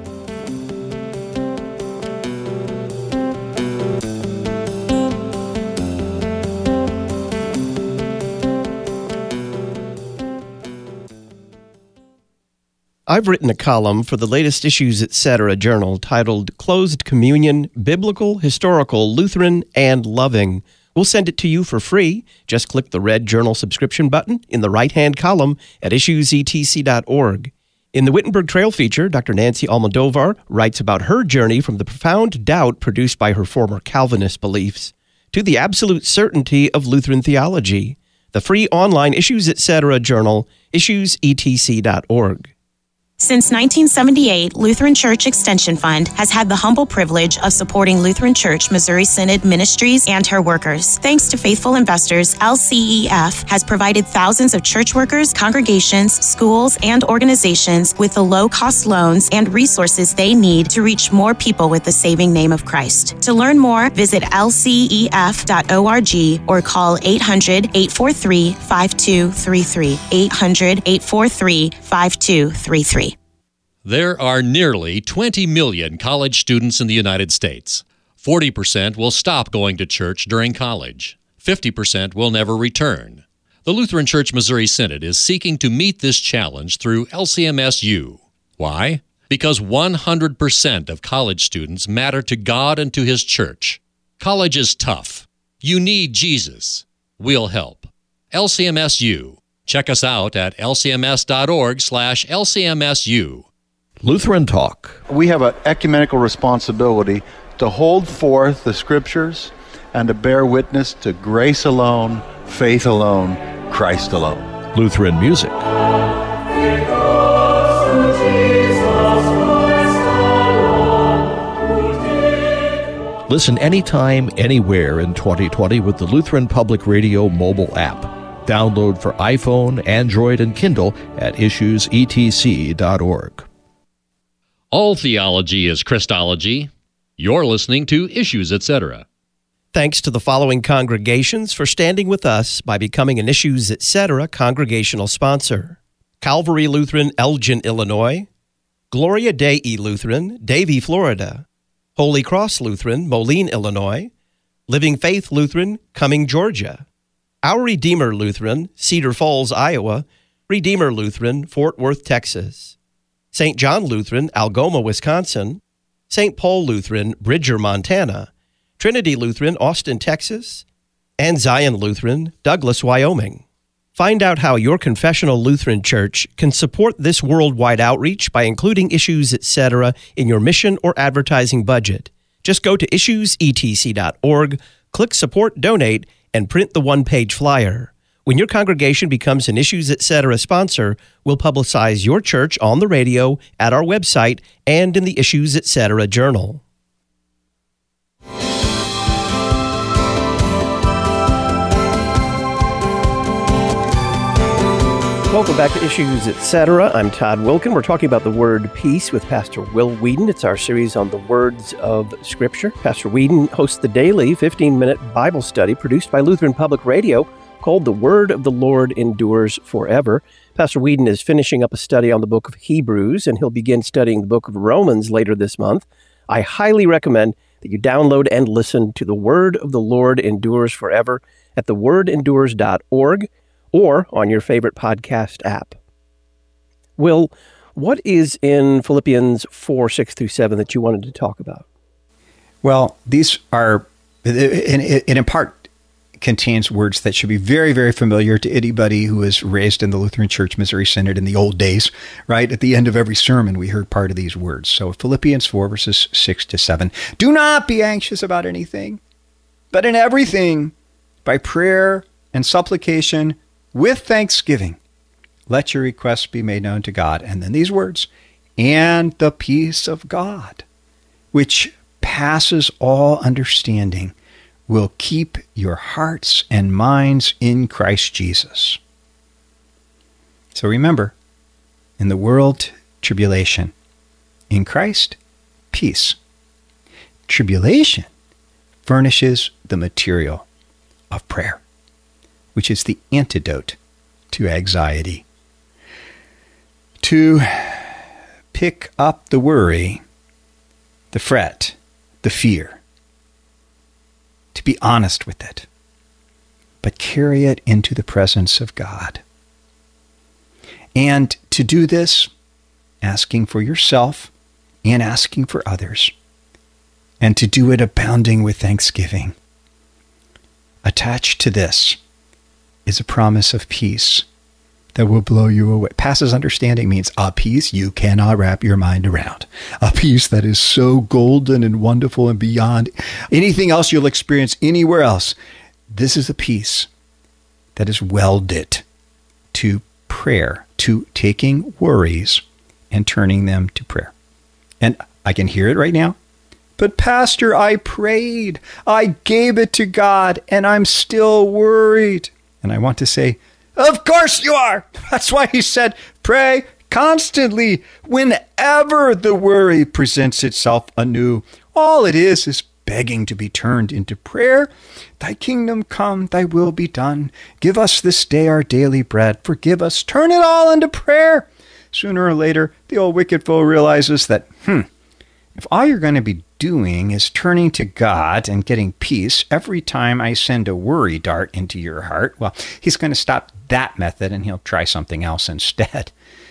I've written a column for the latest Issues Etc. journal titled Closed Communion, Biblical, Historical, Lutheran, and Loving. We'll send it to you for free. Just click the red journal subscription button in the right-hand column at issuesetc.org. In the Wittenberg Trail feature, Dr. Nancy Almodovar writes about her journey from the profound doubt produced by her former Calvinist beliefs to the absolute certainty of Lutheran theology. The free online Issues Etc. journal, issuesetc.org. Since 1978, Lutheran Church Extension Fund has had the humble privilege of supporting Lutheran Church Missouri Synod ministries and her workers. Thanks to faithful investors, LCEF has provided thousands of church workers, congregations, schools, and organizations with the low-cost loans and resources they need to reach more people with the saving name of Christ. To learn more, visit lcef.org or call 800-843-5233, 800-843-5233. There are nearly 20 million college students in the United States. 40% will stop going to church during college. 50% will never return. The Lutheran Church Missouri Synod is seeking to meet this challenge through LCMSU. Why? Because 100% of college students matter to God and to His church. College is tough. You need Jesus. We'll help. LCMSU. Check us out at lcms.org/LCMSU. Lutheran Talk. We have an ecumenical responsibility to hold forth the Scriptures and to bear witness to grace alone, faith alone, Christ alone. Lutheran music. Listen anytime, anywhere in 2020 with the Lutheran Public Radio mobile app. Download for iPhone, Android, and Kindle at issuesetc.org. All theology is Christology. You're listening to Issues Etc. Thanks to the following congregations for standing with us by becoming an Issues Etc. congregational sponsor: Calvary Lutheran, Elgin, Illinois; Gloria Dei Lutheran, Davie, Florida; Holy Cross Lutheran, Moline, Illinois; Living Faith Lutheran, Cumming, Georgia; Our Redeemer Lutheran, Cedar Falls, Iowa; Redeemer Lutheran, Fort Worth, Texas; St. John Lutheran, Algoma, Wisconsin; St. Paul Lutheran, Bridger, Montana; Trinity Lutheran, Austin, Texas; and Zion Lutheran, Douglas, Wyoming. Find out how your confessional Lutheran church can support this worldwide outreach by including Issues Etc. in your mission or advertising budget. Just go to issuesetc.org, click Support Donate, and print the one-page flyer. When your congregation becomes an Issues Etc. sponsor, we'll publicize your church on the radio, at our website, and in the Issues Etc. Journal. Welcome back to Issues Etc. I'm Todd Wilkin. We're talking about the word peace with Pastor Will Whedon. It's our series on the words of Scripture. Pastor Whedon hosts the daily 15-minute Bible study produced by Lutheran Public Radio called The Word of the Lord Endures Forever. Pastor Whedon is finishing up a study on the book of Hebrews, and he'll begin studying the book of Romans later this month. I highly recommend that you download and listen to The Word of the Lord Endures Forever at thewordendures.org. or on your favorite podcast app. Will, what is in Philippians 4:6-7 that you wanted to talk about? Well, these are, it in part contains words that should be very, very familiar to anybody who was raised in the Lutheran Church Missouri Synod in the old days, right? At the end of every sermon, we heard part of these words. So Philippians 4, verses 6-7. Do not be anxious about anything, but in everything, by prayer and supplication, with thanksgiving, let your requests be made known to God. And then these words, and the peace of God, which passes all understanding, will keep your hearts and minds in Christ Jesus. So remember, in the world, tribulation. In Christ, peace. Tribulation furnishes the material of prayer, which is the antidote to anxiety. To pick up the worry, the fret, the fear, to be honest with it, but carry it into the presence of God. And to do this, asking for yourself and asking for others, and to do it abounding with thanksgiving. Attached to this is a promise of peace that will blow you away. Passes understanding means a peace you cannot wrap your mind around. A peace that is so golden and wonderful and beyond anything else you'll experience anywhere else. This is a peace that is welded to prayer, to taking worries and turning them to prayer. And I can hear it right now. But Pastor, I prayed, I gave it to God, and I'm still worried. And I want to say, of course you are. That's why he said, pray constantly whenever the worry presents itself anew. All it is begging to be turned into prayer. Thy kingdom come, thy will be done. Give us this day our daily bread. Forgive us. Turn it all into prayer. Sooner or later, the old wicked foe realizes that, if all you're going to be doing is turning to God and getting peace every time I send a worry dart into your heart, well, he's going to stop that method and he'll try something else instead.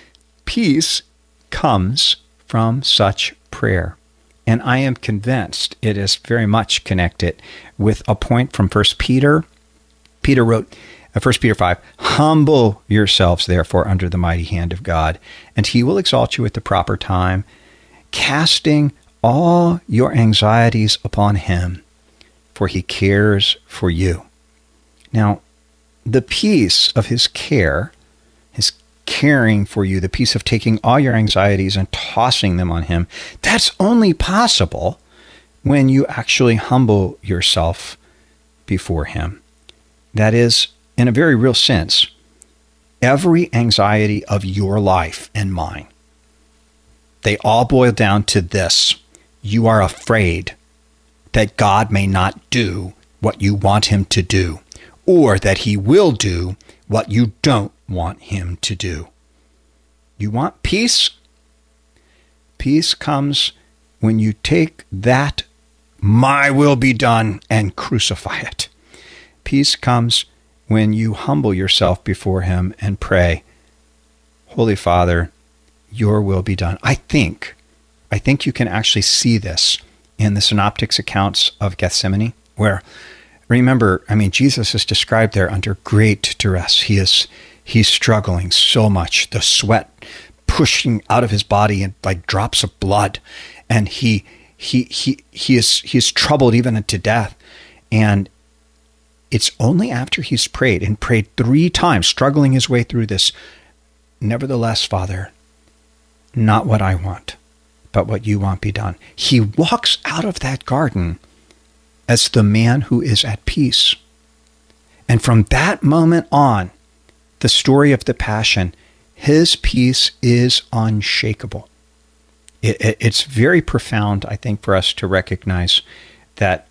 Peace comes from such prayer. And I am convinced it is very much connected with a point from 1 Peter. Peter wrote, 1 Peter 5, humble yourselves, therefore, under the mighty hand of God, and he will exalt you at the proper time, casting all your anxieties upon him, for he cares for you. Now, the peace of his care, his caring for you, the peace of taking all your anxieties and tossing them on him, that's only possible when you actually humble yourself before him. That is, in a very real sense, every anxiety of your life and mine, they all boil down to this. You are afraid that God may not do what you want him to do, or that he will do what you don't want him to do. You want peace? Peace comes when you take that, my will be done, and crucify it. Peace comes when you humble yourself before him and pray, Holy Father, your will be done. I think you can actually see this in the synoptics accounts of Gethsemane, where, remember, Jesus is described there under great duress. He's struggling so much, the sweat pushing out of his body and like drops of blood. And he he is troubled even unto death. And it's only after he's prayed 3 times, struggling his way through this, nevertheless, Father, not what I want, but what you want be done. He walks out of that garden as the man who is at peace. And from that moment on, the story of the Passion, his peace is unshakable. It's very profound, I think, for us to recognize that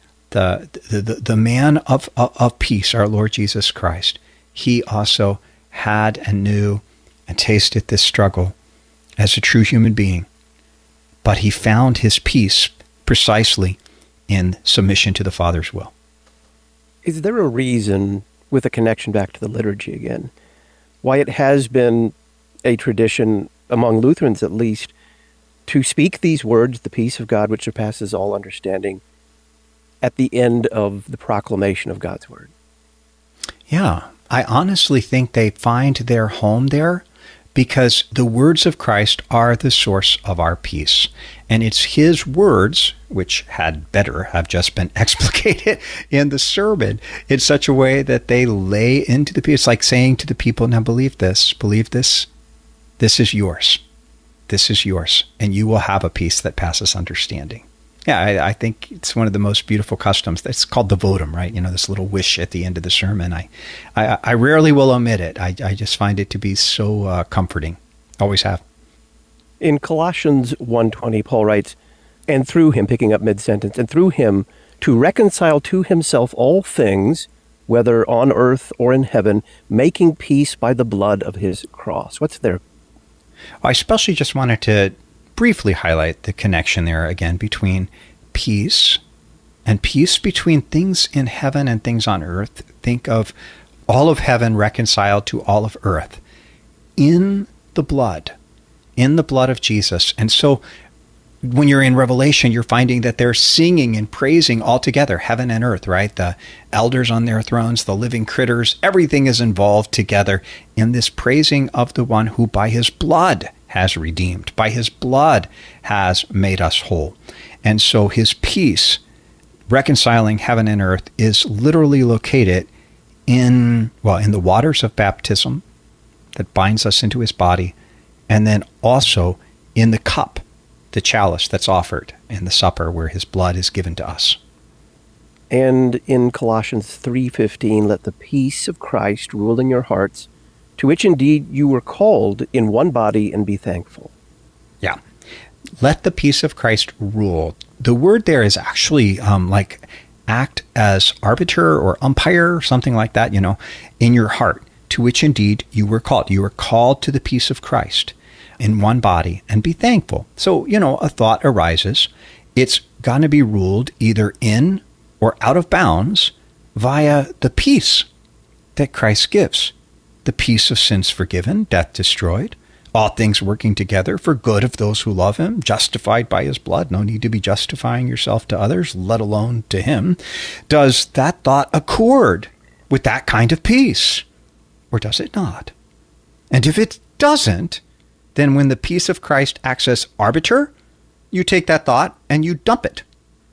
the man of peace, our Lord Jesus Christ, he also had and knew and tasted this struggle as a true human being. But he found his peace precisely in submission to the Father's will. Is there a reason, with a connection back to the liturgy again, why it has been a tradition, among Lutherans at least, to speak these words, the peace of God which surpasses all understanding, at the end of the proclamation of God's word? Yeah, I honestly think they find their home there because the words of Christ are the source of our peace. And it's his words, which had better have just been explicated in the sermon in such a way that they lay into the peace. It's like saying to the people, now believe this, this is yours. This is yours, and you will have a peace that passes understanding. Yeah, I think it's one of the most beautiful customs. It's called the votum, right? This little wish at the end of the sermon. I rarely will omit it. I just find it to be so comforting. Always have. In Colossians 1:20, Paul writes, and through him, picking up mid-sentence, and through him to reconcile to himself all things, whether on earth or in heaven, making peace by the blood of his cross. What's there? I especially just wanted to briefly highlight the connection there again between peace and peace between things in heaven and things on earth. Think of all of heaven reconciled to all of earth in the blood of Jesus. And so when you're in Revelation, you're finding that they're singing and praising all together, heaven and earth, right? The elders on their thrones, the living critters, everything is involved together in this praising of the one who by his blood has redeemed, by his blood has made us whole. And so his peace, reconciling heaven and earth, is literally located in the waters of baptism that binds us into his body, and then also in the cup, the chalice that's offered in the supper where his blood is given to us. And in Colossians 3:15, let the peace of Christ rule in your hearts, to which indeed you were called in one body, and be thankful. Yeah. Let the peace of Christ rule. The word there is actually like act as arbiter or umpire or something like that, in your heart, to which indeed you were called. You were called to the peace of Christ in one body, and be thankful. So, a thought arises. It's going to be ruled either in or out of bounds via the peace that Christ gives. The peace of sins forgiven, death destroyed, all things working together for good of those who love him, justified by his blood. No need to be justifying yourself to others, let alone to him. Does that thought accord with that kind of peace? Or does it not? And if it doesn't, then when the peace of Christ acts as arbiter, you take that thought and you dump it.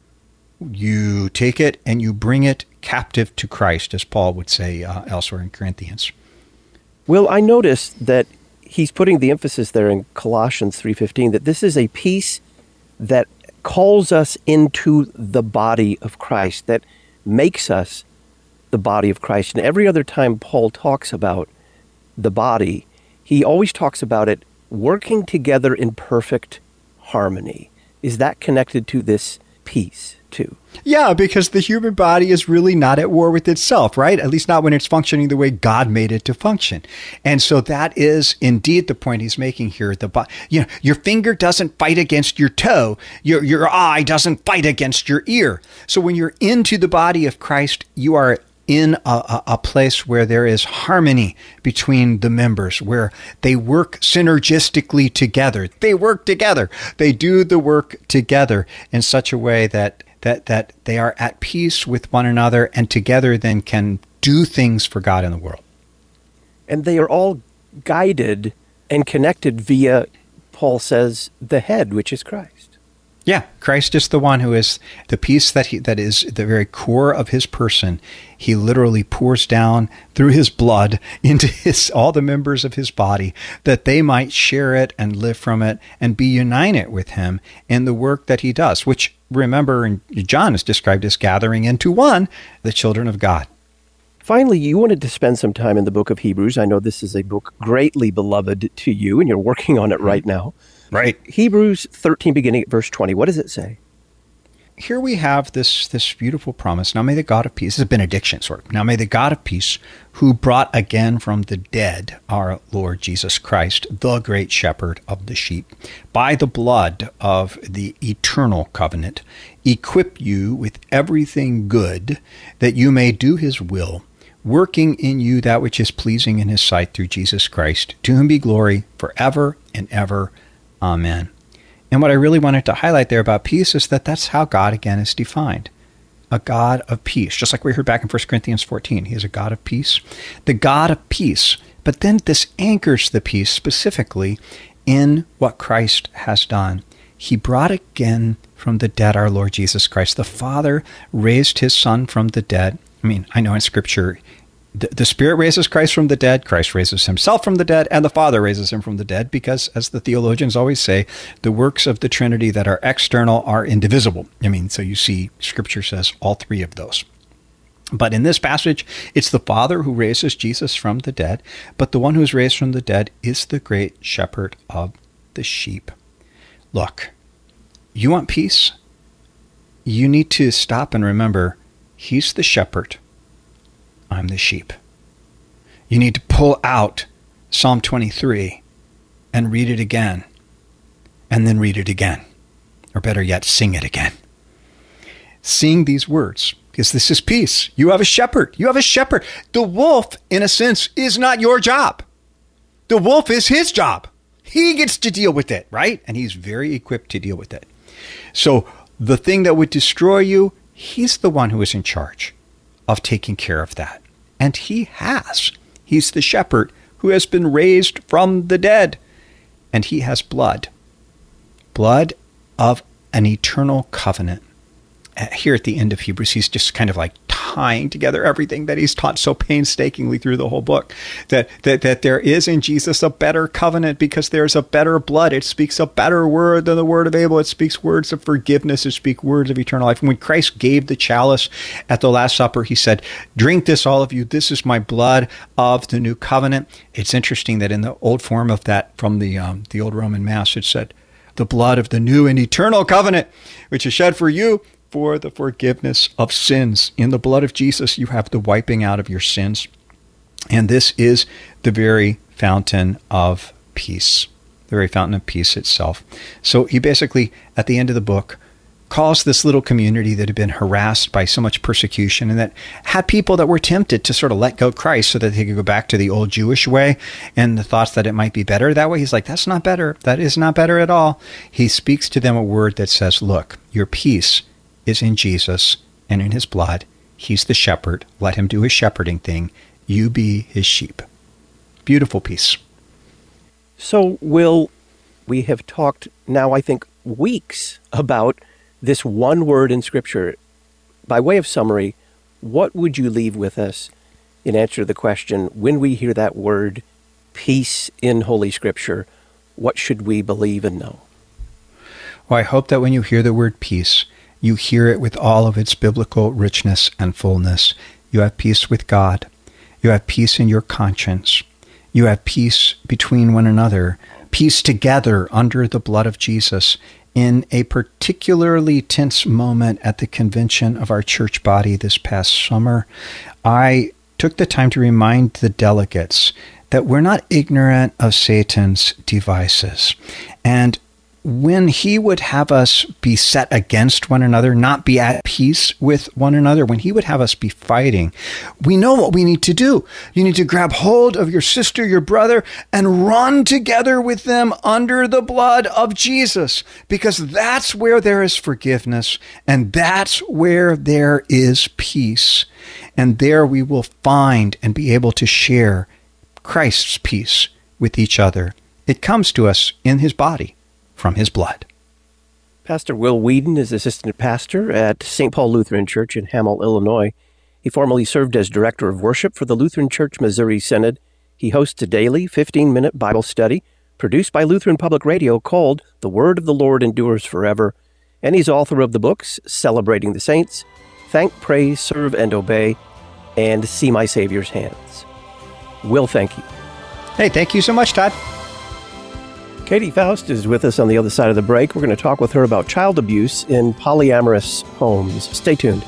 You take it and you bring it captive to Christ, as Paul would say elsewhere in Corinthians. Well, I noticed that he's putting the emphasis there in Colossians 3:15, that this is a peace that calls us into the body of Christ, that makes us the body of Christ. And every other time Paul talks about the body, he always talks about it working together in perfect harmony. Is that connected to this peace too? Yeah, because the human body is really not at war with itself, right? At least not when it's functioning the way God made it to function. And so that is indeed the point he's making here. Your finger doesn't fight against your toe. Your eye doesn't fight against your ear. So when you're into the body of Christ, you are in a place where there is harmony between the members, where they work synergistically together. They work together. They do the work together in such a way that they are at peace with one another, and together then can do things for God in the world. And they are all guided and connected via, Paul says, the head, which is Christ. Yeah, Christ is the one who is the peace that is the very core of his person. He literally pours down through his blood into all the members of his body, that they might share it and live from it and be united with him in the work that he does, which, remember, in John is described as gathering into one the children of God. Finally, you wanted to spend some time in the book of Hebrews. I know this is a book greatly beloved to you, and you're working on it right now. Right. Hebrews 13, beginning at verse 20. What does it say? Here we have this beautiful promise. Now may the God of peace, this is a benediction sort of. Now may the God of peace, who brought again from the dead our Lord Jesus Christ, the great shepherd of the sheep, by the blood of the eternal covenant, equip you with everything good, that you may do his will, working in you that which is pleasing in his sight through Jesus Christ, to whom be glory forever and ever. Amen. And what I really wanted to highlight there about peace is that that's how God again is defined. A God of peace. Just like we heard back in 1 Corinthians 14. He is a God of peace. The God of peace. But then this anchors the peace specifically in what Christ has done. He brought again from the dead our Lord Jesus Christ. The Father raised his Son from the dead. I mean, I know in Scripture, the Spirit raises Christ from the dead, Christ raises himself from the dead, and the Father raises him from the dead, because, as the theologians always say, the works of the Trinity that are external are indivisible. I mean, so you see, Scripture says all three of those. But in this passage, it's the Father who raises Jesus from the dead, but the one who is raised from the dead is the great shepherd of the sheep. Look, you want peace? You need to stop and remember, he's the shepherd. I'm the sheep. You need to pull out Psalm 23 and read it again, and then read it again. Or better yet, sing it again. Sing these words, because this is peace. You have a shepherd. You have a shepherd. The wolf, in a sense, is not your job. The wolf is his job. He gets to deal with it, right? And he's very equipped to deal with it. So the thing that would destroy you, he's the one who is in charge of taking care of that. And he has. He's the shepherd who has been raised from the dead. And he has blood. Blood of an eternal covenant. Here at the end of Hebrews, he's just kind of like tying together everything that he's taught so painstakingly through the whole book. That there is in Jesus a better covenant because there's a better blood. It speaks a better word than the word of Abel. It speaks words of forgiveness. It speaks words of eternal life. And when Christ gave the chalice at the Last Supper, he said, "Drink this, all of you. This is my blood of the new covenant." It's interesting that in the old form of that, from the old Roman Mass, it said, "The blood of the new and eternal covenant, which is shed for you for the forgiveness of sins." In the blood of Jesus, you have the wiping out of your sins. And this is the very fountain of peace, the very fountain of peace itself. So he basically, at the end of the book, calls this little community that had been harassed by so much persecution and that had people that were tempted to sort of let go of Christ so that they could go back to the old Jewish way and the thoughts that it might be better that way. He's like, that's not better. That is not better at all. He speaks to them a word that says, look, your peace is in Jesus and in his blood. He's the shepherd. Let him do his shepherding thing. You be his sheep. Beautiful peace. So, Will, we have talked now, I think, weeks about this one word in Scripture. By way of summary, what would you leave with us in answer to the question, when we hear that word, peace in Holy Scripture, what should we believe and know? Well, I hope that when you hear the word peace, you hear it with all of its biblical richness and fullness. You have peace with God. You have peace in your conscience. You have peace between one another, peace together under the blood of Jesus. In a particularly tense moment at the convention of our church body this past summer, I took the time to remind the delegates that we're not ignorant of Satan's devices. And when he would have us be set against one another, not be at peace with one another, when he would have us be fighting, we know what we need to do. You need to grab hold of your sister, your brother, and run together with them under the blood of Jesus, because that's where there is forgiveness, and that's where there is peace. And there we will find and be able to share Christ's peace with each other. It comes to us in his body, from his blood. Pastor Will Whedon is assistant pastor at St. Paul Lutheran Church in Hamel, Illinois. He formerly served as director of worship for the Lutheran Church Missouri Synod. He hosts a daily 15-minute Bible study produced by Lutheran Public Radio called The Word of the Lord Endures Forever. And he's author of the books Celebrating the Saints, Thank, Praise, Serve, and Obey, and See My Savior's Hands. Will, thank you. Hey, thank you so much, Todd. Katie Faust is with us on the other side of the break. We're going to talk with her about child abuse in polyamorous homes. Stay tuned.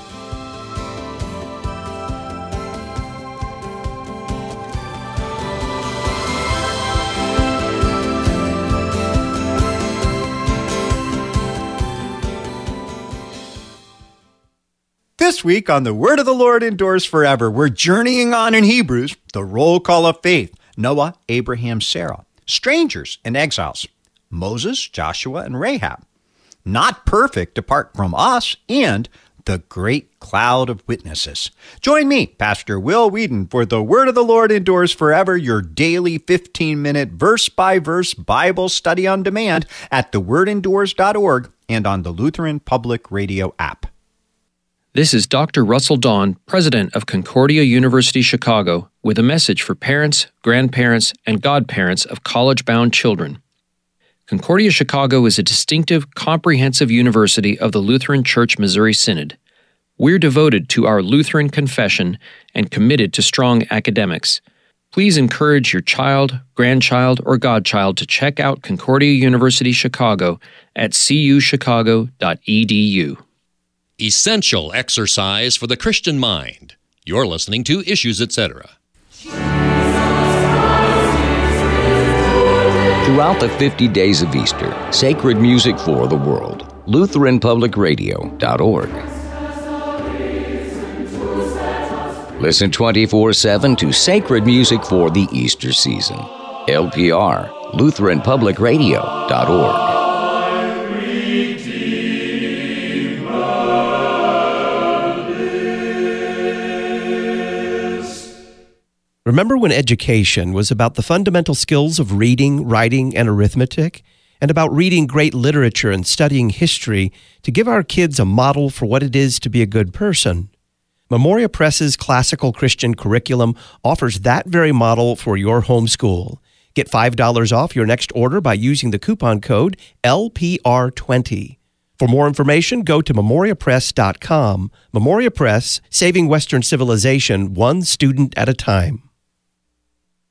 This week on The Word of the Lord Endures Forever, we're journeying on in Hebrews, the roll call of faith, Noah, Abraham, Sarah, strangers and exiles, Moses, Joshua, and Rahab, not perfect apart from us, and the great cloud of witnesses. Join me, Pastor Will Whedon, for The Word of the Lord Endures Forever, your daily 15-minute verse-by-verse Bible study on demand at thewordendures.org and on the Lutheran Public Radio app. This is Dr. Russell Dawn, president of Concordia University Chicago, with a message for parents, grandparents, and godparents of college-bound children. Concordia Chicago is a distinctive, comprehensive university of the Lutheran Church Missouri Synod. We're devoted to our Lutheran confession and committed to strong academics. Please encourage your child, grandchild, or godchild to check out Concordia University Chicago at cuchicago.edu. Essential exercise for the Christian mind. You're listening to Issues, Etc. Throughout the 50 days of Easter, sacred music for the world. LutheranPublicRadio.org. Listen 24/7 to sacred music for the Easter season. LPR, LutheranPublicRadio.org. Remember when education was about the fundamental skills of reading, writing, and arithmetic, and about reading great literature and studying history to give our kids a model for what it is to be a good person? Memoria Press's classical Christian curriculum offers that very model for your homeschool. Get $5 off your next order by using the coupon code LPR20. For more information, go to memoriapress.com. Memoria Press, saving Western civilization one student at a time.